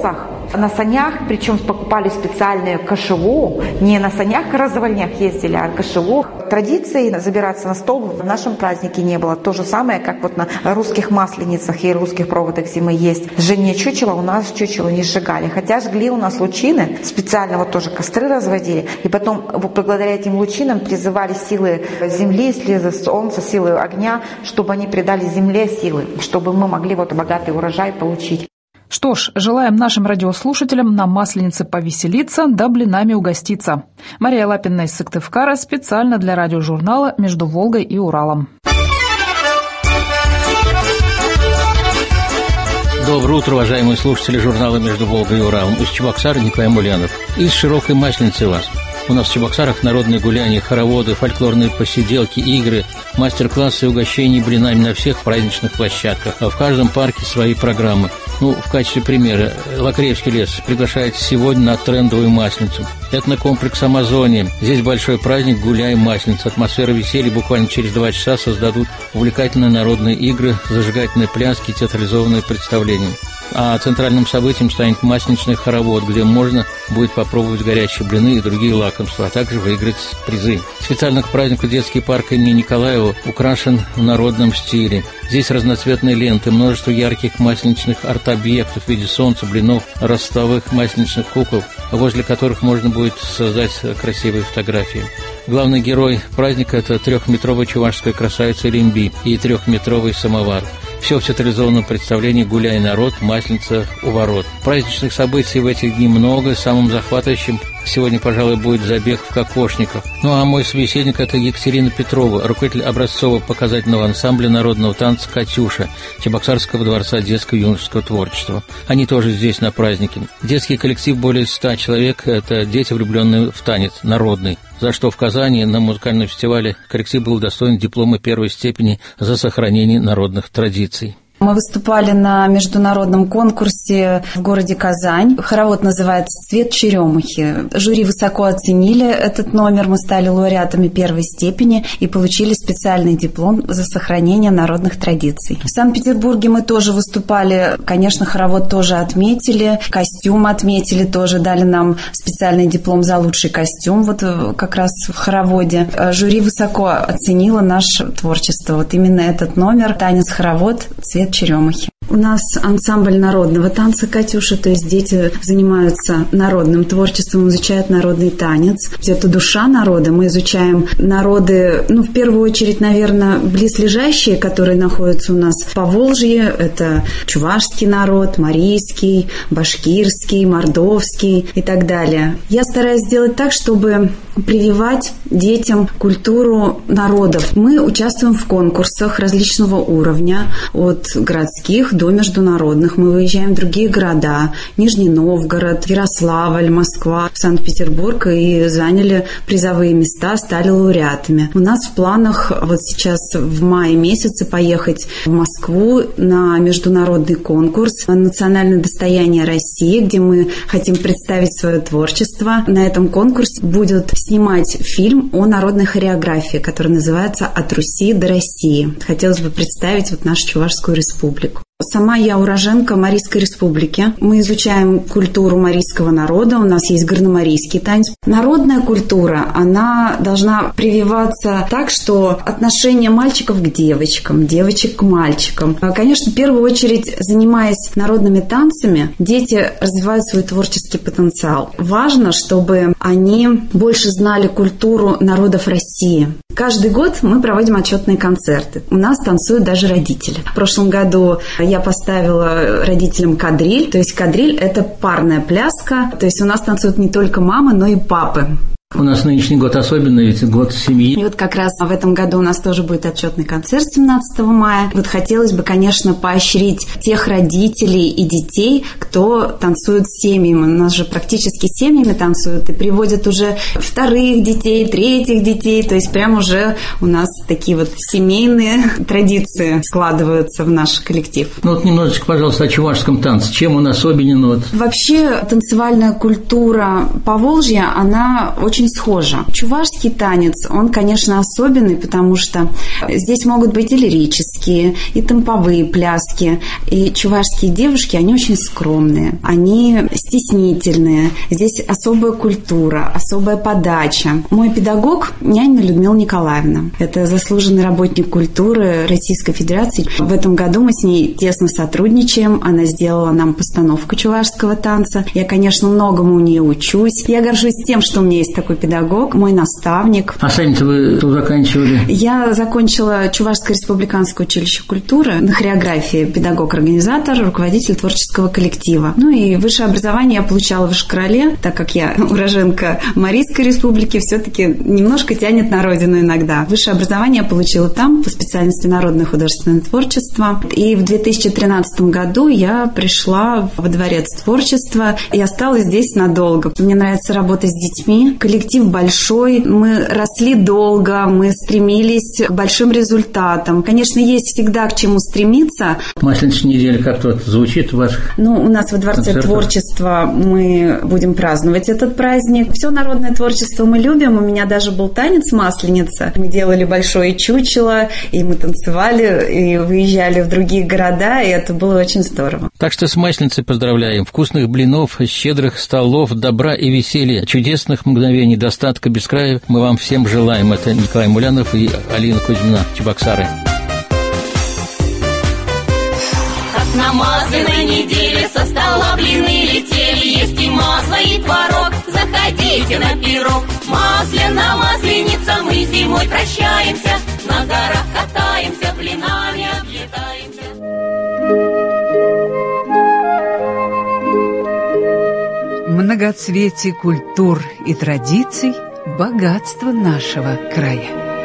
на санях, причем покупали специальные кошеву, не на санях развальнях ездили, а кошеву. Традиции забираться на стол в нашем празднике не было. То же самое, как вот на русских масленицах и русских проводах зимы есть. Жжение чучела, у нас чучело не сжигали. Хотя жгли у нас лучины, специально вот тоже костры разводили. И потом, благодаря этим лучинам, призывали силы земли, силы солнца, силы огня, чтобы они придали земле силы, чтобы мы могли вот богатый урожай получить. Что ж, желаем нашим радиослушателям на Масленице повеселиться, да блинами угоститься. Мария Лапина из Сыктывкара специально для радиожурнала «Между Волгой и Уралом». Доброе утро, уважаемые слушатели журнала «Между Волгой и Уралом». Из Чебоксара Николай Мулянов. Из Широкой Масленицы вас. У нас в Чебоксарах народные гуляния, хороводы, фольклорные посиделки, игры, мастер-классы и угощения блинами на всех праздничных площадках. А в каждом парке свои программы. В качестве примера, Лакреевский лес приглашает сегодня на трендовую Масленицу. Этнокомплекс «Амазония». Здесь большой праздник «Гуляй Масленица». Атмосфера веселья буквально через 2 часа создадут увлекательные народные игры, зажигательные пляски и театрализованные представления. А центральным событием станет масленичный хоровод, где можно будет попробовать горячие блины и другие лакомства, а также выиграть призы. Специально к празднику детский парк имени Николаева украшен в народном стиле. Здесь разноцветные ленты, множество ярких масленичных арт-объектов в виде солнца, блинов, ростовых масленичных кукол, возле которых можно будет создать красивые фотографии. Главный герой праздника – это 3-метровая чувашская красавица Лимби и 3-метровый самовар. Все в театрализованном представлении «Гуляй, народ», «Масленица у ворот». Праздничных событий в эти дни много. Самым захватывающим сегодня, пожалуй, будет забег в кокошниках. А мой собеседник – это Екатерина Петрова, руководитель образцово-показательного ансамбля народного танца «Катюша» Чебоксарского дворца детско-юношеского творчества. Они тоже здесь на празднике. Детский коллектив более 100 человек – это дети, влюбленные в танец, народный. За что в Казани на музыкальном фестивале коллектив был удостоен диплома 1-й степени за сохранение народных традиций. Мы выступали на международном конкурсе в городе Казань. Хоровод называется «Цвет черемухи». Жюри высоко оценили этот номер. Мы стали лауреатами 1-й степени и получили специальный диплом за сохранение народных традиций. В Санкт-Петербурге мы тоже выступали. Конечно, хоровод тоже отметили. Костюм отметили тоже. Дали нам специальный диплом за лучший костюм вот как раз в хороводе. Жюри высоко оценило наше творчество. Вот именно этот номер «Танец-хоровод. Цвет черемухи». У нас ансамбль народного танца «Катюша», то есть дети занимаются народным творчеством, изучают народный танец. Это душа народа. Мы изучаем народы, в первую очередь, наверное, близлежащие, которые находятся у нас в Поволжье. Это чувашский народ, марийский, башкирский, мордовский и так далее. Я стараюсь сделать так, чтобы прививать детям культуру народов. Мы участвуем в конкурсах различного уровня, от городских до международных. Мы выезжаем в другие города. Нижний Новгород, Ярославль, Москва, Санкт-Петербург и заняли призовые места, стали лауреатами. У нас в планах вот сейчас в мае месяце поехать в Москву на международный конкурс «Национальное достояние России», где мы хотим представить свое творчество. На этом конкурсе будет снимать фильм о народной хореографии, который называется «От Руси до России». Хотелось бы представить нашу Чувашскую республику. Сама я уроженка Марийской республики. Мы изучаем культуру марийского народа. У нас есть горномарийский танец. Народная культура, она должна прививаться так, что отношение мальчиков к девочкам, девочек к мальчикам. Конечно, в первую очередь, занимаясь народными танцами, дети развивают свой творческий потенциал. Важно, чтобы они больше знали культуру народов России. Каждый год мы проводим отчетные концерты. У нас танцуют даже родители. В прошлом году я поставила родителям кадриль. То есть кадриль – это парная пляска. То есть у нас танцуют не только мамы, но и папы. У нас нынешний год особенный, ведь год семьи. И вот как раз в этом году у нас тоже будет отчетный концерт 17 мая. Вот хотелось бы, конечно, поощрить тех родителей и детей, кто танцует с семьями. У нас же практически семьями танцуют и приводят уже 2-х детей, 3-х детей. То есть прям уже у нас такие вот семейные традиции складываются в наш коллектив. Немножечко, пожалуйста, о чувашском танце. Чем он особенен? Вообще танцевальная культура Поволжья, она очень очень схожа. Чувашский танец, он, конечно, особенный, потому что здесь могут быть и лирические, и темповые пляски. И чувашские девушки, они очень скромные, они стеснительные. Здесь особая культура, особая подача. Мой педагог – Нянина Людмила Николаевна. Это заслуженный работник культуры Российской Федерации. В этом году мы с ней тесно сотрудничаем. Она сделала нам постановку чувашского танца. Я, конечно, многому у нее учусь. Я горжусь тем, что у меня есть такой педагог, мой наставник. А сами-то вы тут заканчивали? Я закончила Чувашское республиканское училище культуры на хореографии, педагог-организатор, руководитель творческого коллектива. Ну и высшее образование я получала в Ишкарале, так как я уроженка Марийской республики, все-таки немножко тянет на родину иногда. Высшее образование я получила там по специальности народное художественное творчество. И в 2013 году я пришла во Дворец творчества и осталась здесь надолго. Мне нравится работать с детьми. Коллектив большой, мы росли долго, мы стремились к большим результатам. Конечно, есть всегда к чему стремиться. Масленичная неделя как-то вот звучит у вас? Ну, у нас во Дворце творчества мы будем праздновать этот праздник. Все народное творчество мы любим. У меня даже был танец «Масленица». Мы делали большое чучело, и мы танцевали, и выезжали в другие города, и это было очень здорово. Так что с Масленицей поздравляем. Вкусных блинов, щедрых столов, добра и веселья, чудесных мгновений, достатка без края мы вам всем желаем. Это Николай Мулянов и Алина Кузьмина, Чебоксары. Как на масляной неделе со стола блины летели, есть и масло, и творог, заходите на пирог. Масляная масленица, мы зимой прощаемся, на горах катаемся, блинами объедаемся. Многоцветие культур и традиций – богатство нашего края.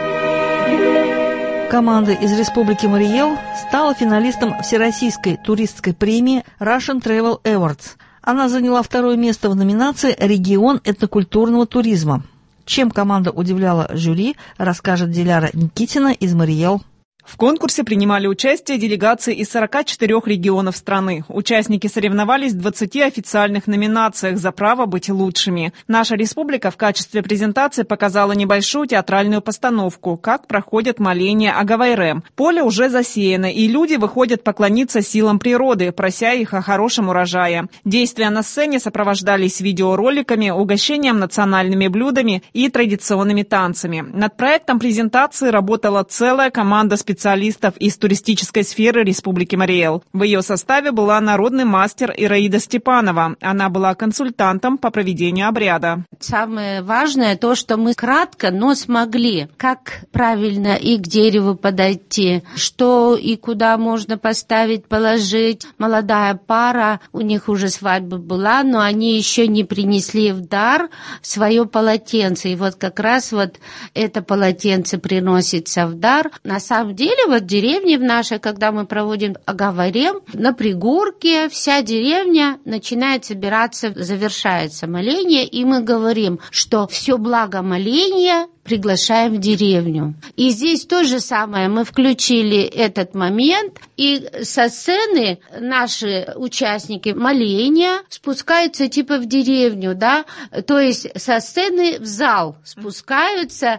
Команда из Республики Мариэл стала финалистом Всероссийской туристской премии Russian Travel Awards. Она заняла второе место в номинации «Регион этнокультурного туризма». Чем команда удивляла жюри, расскажет Диляра Никитина из Мариэл. В конкурсе принимали участие делегации из 44 регионов страны. Участники соревновались в 20 официальных номинациях за право быть лучшими. Наша республика в качестве презентации показала небольшую театральную постановку «Как проходят моления Агавайрем». Поле уже засеяно, и люди выходят поклониться силам природы, прося их о хорошем урожае. Действия на сцене сопровождались видеороликами, угощением национальными блюдами и традиционными танцами. Над проектом презентации работала целая команда специалистов из туристической сферы Республики Мариэл. В ее составе была народный мастер Ираида Степанова. Она была консультантом по проведению обряда. Самое важное то, что мы кратко, но смогли, как правильно и к дереву подойти, что и куда можно поставить, положить. Молодая пара, у них уже свадьба была, но они еще не принесли в дар свое полотенце. И вот как раз вот это полотенце приносится в дар. На самом деле, вот деревни в нашей, когда мы проводим Агавайрем, на пригорке вся деревня начинает собираться, завершается моление, и мы говорим, что все благо моления приглашаем в деревню. И здесь то же самое. Мы включили этот момент, и со сцены наши участники моления спускаются типа в деревню, да, то есть со сцены в зал спускаются,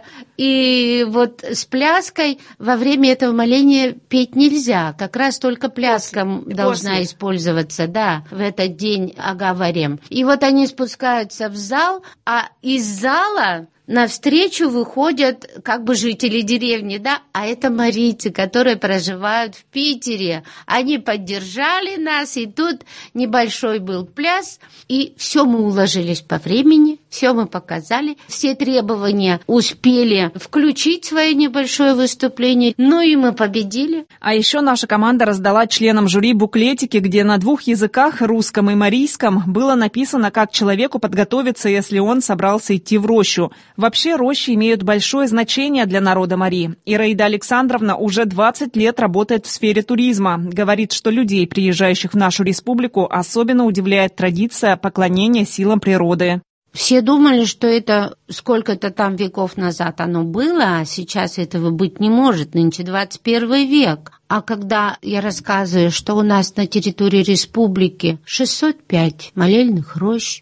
и вот с пляской во время этого моления петь нельзя, как раз только пляска должна использоваться, да, в этот день Агавайрем. И вот они спускаются в зал, а из зала навстречу выходят как бы жители деревни, да, а это марийцы, которые проживают в Питере. Они поддержали нас, и тут небольшой был пляс, и все мы уложились по времени, все мы показали, все требования успели включить свое небольшое выступление, ну и мы победили. А еще наша команда раздала членам жюри буклетики, где на 2 языках, русском и марийском, было написано, как человеку подготовиться, если он собрался идти в рощу. Вообще рощи имеют большое значение для народа Мари. Ираида Александровна уже 20 лет работает в сфере туризма. Говорит, что людей, приезжающих в нашу республику, особенно удивляет традиция поклонения силам природы. Все думали, что это сколько-то там веков назад оно было, а сейчас этого быть не может, нынче 21 век. А когда я рассказываю, что у нас на территории республики 605 молельных рощ,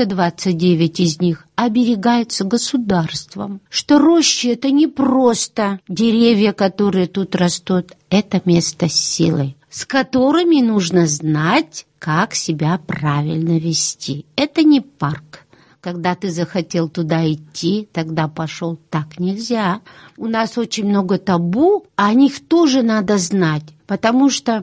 329 из них оберегаются государством, что рощи — это не просто деревья, которые тут растут, это место силы, с которыми нужно знать, как себя правильно вести. Это не парк. Когда ты захотел туда идти, тогда пошел. Так нельзя. У нас очень много табу, а о них тоже надо знать, потому что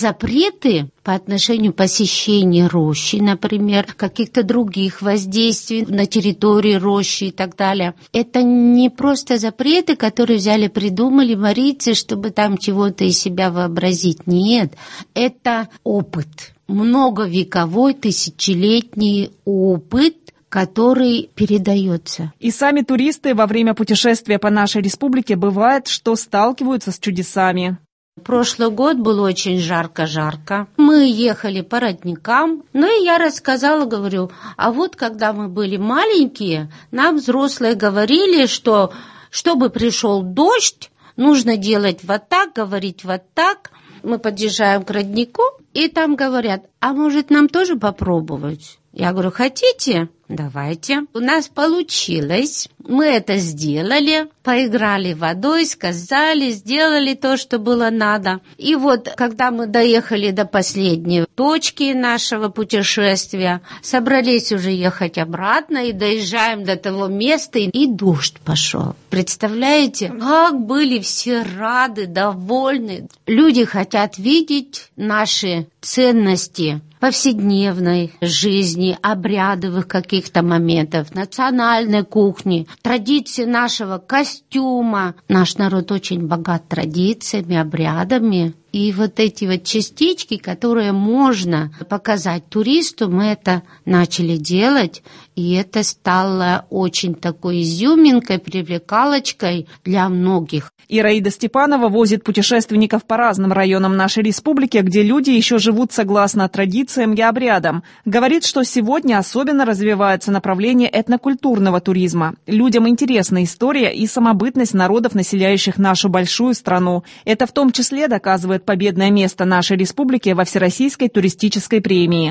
запреты по отношению посещения рощи, например, каких-то других воздействий на территории рощи и так далее, это не просто запреты, которые взяли, придумали марийцы, чтобы там чего-то из себя вообразить. Нет, это опыт, многовековой, тысячелетний опыт, который передается. И сами туристы во время путешествия по нашей республике бывает, что сталкиваются с чудесами. Прошлый год было очень жарко-жарко. Мы ехали по родникам, и я рассказала, говорю, а вот когда мы были маленькие, нам взрослые говорили, что чтобы пришел дождь, нужно делать вот так, говорить вот так. Мы подъезжаем к роднику, и там говорят, а может нам тоже попробовать? Я говорю, хотите? Давайте. У нас получилось. Мы это сделали, поиграли водой, сказали, сделали то, что было надо. И вот, когда мы доехали до последней точки нашего путешествия, собрались уже ехать обратно и доезжаем до того места, и дождь пошел. Представляете, как были все рады, довольны. Люди хотят видеть наши ценности повседневной жизни, обрядовых каких-то моментов, национальной кухни, традиции нашего костюма. Наш народ очень богат традициями, обрядами. И вот эти вот частички, которые можно показать туристу, мы это начали делать. И это стало очень такой изюминкой, привлекалочкой для многих. Ираида Степанова возит путешественников по разным районам нашей республики, где люди еще живут согласно традициям и обрядам. Говорит, что сегодня особенно развивается направление этнокультурного туризма. Людям интересна история и самобытность народов, населяющих нашу большую страну. Это в том числе доказывает победное место нашей республики во Всероссийской туристической премии.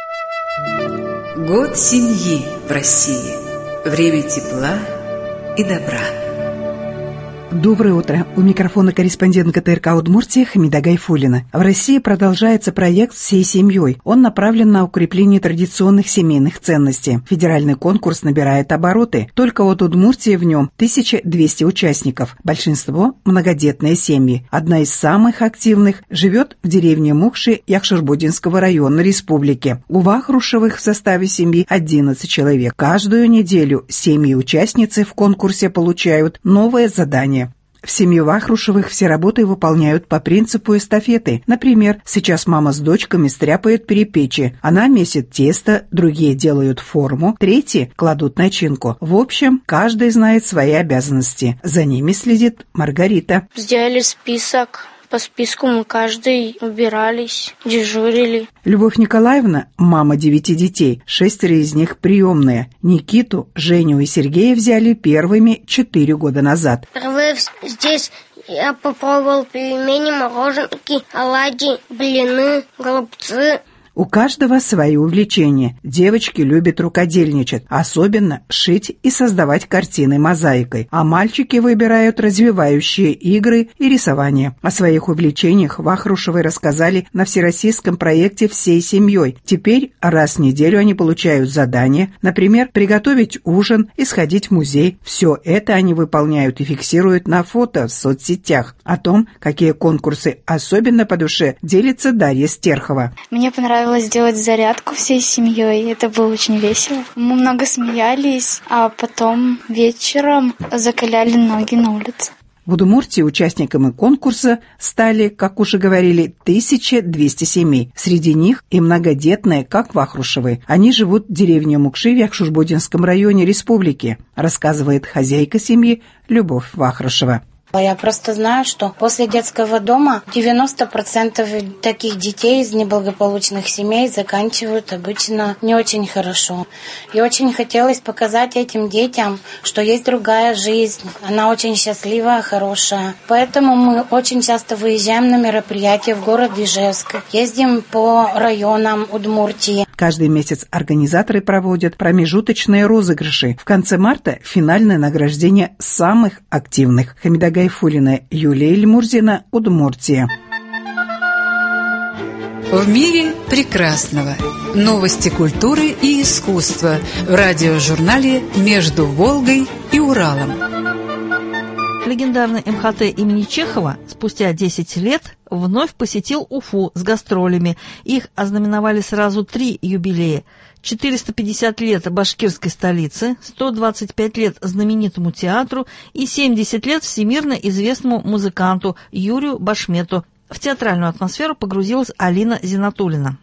Год семьи в России. Время тепла и добра. Доброе утро. У микрофона корреспондент ГТРК Удмуртия Хамида Гайфуллина. В России продолжается проект «Всей семьей». Он направлен на укрепление традиционных семейных ценностей. Федеральный конкурс набирает обороты. Только от Удмуртии в нем 1200 участников. Большинство – многодетные семьи. Одна из самых активных живет в деревне Мукши Яхширбудинского района республики. У Вахрушевых в составе семьи 11 человек. Каждую неделю семьи-участницы в конкурсе получают новое задание. В семье Вахрушевых все работы выполняют по принципу эстафеты. Например, сейчас мама с дочками стряпает перепечи. Она месит тесто, другие делают форму, третьи кладут начинку. В общем, каждый знает свои обязанности. За ними следит Маргарита. Сделали список. По списку мы каждый убирались, дежурили. Любовь Николаевна – мама 9 детей, 6 из них приемные. Никиту, Женю и Сергея взяли первыми 4 года назад. Впервые здесь я попробовал пельмени, мороженки, оладьи, блины, голубцы. У каждого свои увлечения. Девочки любят рукодельничать, особенно шить и создавать картины мозаикой, а мальчики выбирают развивающие игры и рисование. О своих увлечениях Вахрушевы рассказали на всероссийском проекте «Всей семьей». Теперь раз в неделю они получают задание, например, приготовить ужин и сходить в музей. Все это они выполняют и фиксируют на фото в соцсетях. О том, какие конкурсы особенно по душе, делится Дарья Стерхова. Мне понравилось делать зарядку всей семьей. Это было очень весело. Мы много смеялись, а потом вечером закаляли ноги на улице. В Удмуртии участниками конкурса стали, как уже говорили, 1200 семей. Среди них и многодетные, как Вахрушевы. Они живут в деревне Мукши в Яхширбудинском районе республики, рассказывает хозяйка семьи Любовь Вахрушева. Я просто знаю, что после детского дома 90% таких детей из неблагополучных семей заканчивают обычно не очень хорошо. И очень хотелось показать этим детям, что есть другая жизнь. Она очень счастливая, хорошая. Поэтому мы очень часто выезжаем на мероприятия в город Ижевск. Ездим по районам Удмуртии. Каждый месяц организаторы проводят промежуточные розыгрыши. В конце марта финальное награждение самых активных. Хамида Гайфуллина, Юлия Ильмурзина, Удмуртия. В мире прекрасного. Новости культуры и искусства в радиожурнале «Между Волгой и Уралом». Легендарный МХТ имени Чехова спустя 10 лет вновь посетил Уфу с гастролями. Их ознаменовали сразу 3 юбилея. 450 лет башкирской столице, 125 лет знаменитому театру и 70 лет всемирно известному музыканту Юрию Башмету. В театральную атмосферу погрузилась Алина Зинатуллина.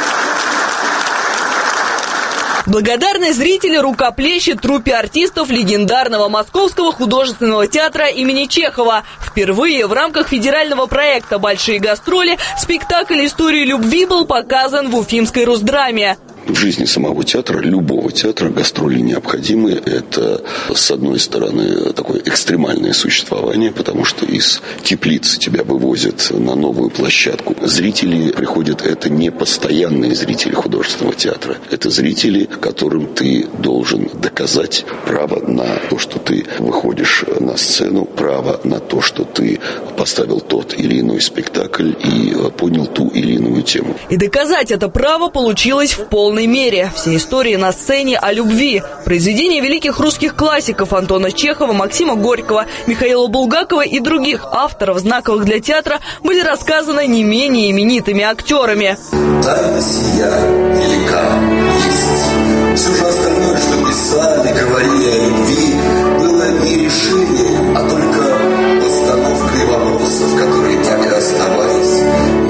Благодарные зрители рукоплещут труппе артистов легендарного Московского художественного театра имени Чехова. Впервые в рамках федерального проекта «Большие гастроли» спектакль «История любви» был показан в уфимской Русдраме. В жизни самого театра, любого театра, гастроли необходимы. Это, с одной стороны, такое экстремальное существование, потому что из теплицы тебя вывозят на новую площадку. Зрители приходят, это не постоянные зрители художественного театра. Это зрители, которым ты должен доказать право на то, что ты выходишь на сцену, право на то, что ты поставил тот или иной спектакль и понял ту или иную тему. И доказать это право получилось в полной мере. Все истории на сцене о любви. Произведения великих русских классиков Антона Чехова, Максима Горького, Михаила Булгакова и других авторов, знаковых для театра, были рассказаны не менее именитыми актерами. Тайна сия велика есть. Все же остальное, что писали, говорили о любви, было не решением, а только постановкой вопросов, которые так и оставались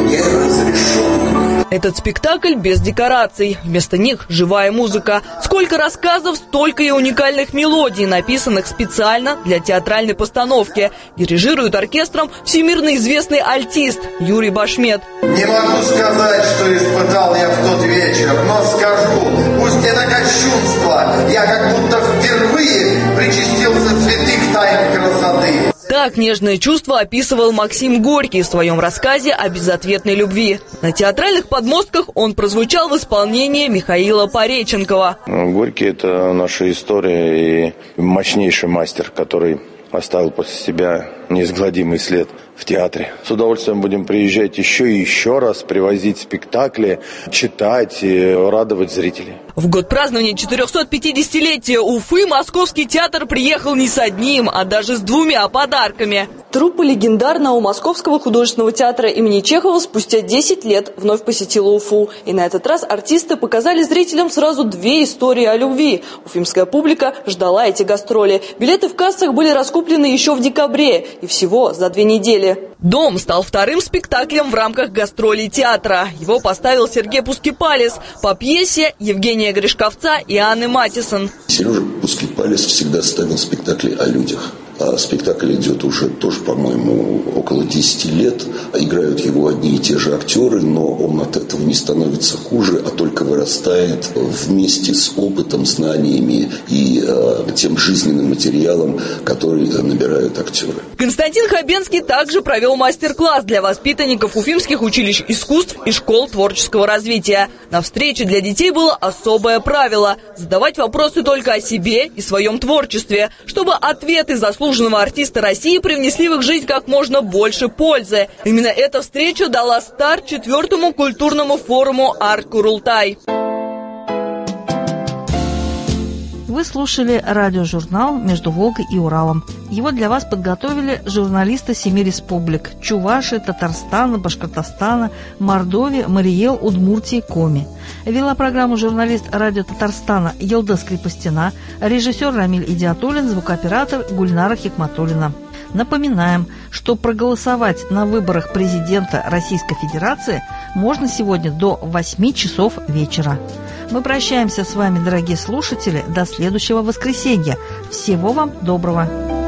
неразрешенными. Этот спектакль без декораций. Вместо них живая музыка. Сколько рассказов, столько и уникальных мелодий, написанных специально для театральной постановки. Дирижирует оркестром всемирно известный альтист Юрий Башмет. Не могу сказать, что испытал я в тот вечер, но скажу, пусть это кощунство, я как будто впервые причастился святых тайн красоты. Так нежное чувство описывал Максим Горький в своем рассказе о безответной любви. На театральных подмостках он прозвучал в исполнении Михаила Пореченкова. Горький – это наша история и мощнейший мастер, который оставил после себя неизгладимый след в театре. С удовольствием будем приезжать еще и еще раз, привозить спектакли, читать и радовать зрителей. В год празднования 450-летия Уфы Московский театр приехал не с одним, а даже с 2 подарками. Труппа легендарного Московского художественного театра имени Чехова спустя 10 лет вновь посетила Уфу. И на этот раз артисты показали зрителям сразу 2 истории о любви. Уфимская публика ждала эти гастроли. Билеты в кассах были раскуплены еще в декабре. И всего за 2 недели. «Дом» стал вторым спектаклем в рамках гастролей театра. Его поставил Сергей Пускипалис по пьесе Евгения Гришковца и Анны Матисон. Сережа Пускипалис всегда ставил спектакли о людях. А спектакль идет уже тоже, по-моему, около 10 лет. Играют его одни и те же актеры, но он от этого не становится хуже, а только вырастает вместе с опытом, знаниями и тем жизненным материалом, который набирают актеры. Константин Хабенский также провел мастер-класс для воспитанников уфимских училищ искусств и школ творческого развития. На встрече для детей было особое правило – задавать вопросы только о себе и своем творчестве, чтобы ответы заслуженного артиста России привнесли в их жизнь как можно больше пользы. Именно эта встреча дала старт 4-му культурному форуму «Арт-Курултай». Вы слушали радиожурнал «Между Волгой и Уралом». Его для вас подготовили журналисты 7 республик – Чувашии, Татарстана, Башкортостана, Мордовии, Мариэл, Удмуртии, Коми. Вела программу журналист радио Татарстана Йылдыз Крепостина, режиссер Рамиль Идиатуллин, звукооператор Гульнара Хикматуллина. Напоминаем, что проголосовать на выборах президента Российской Федерации можно сегодня до 8 часов вечера. Мы прощаемся с вами, дорогие слушатели, до следующего воскресенья. Всего вам доброго!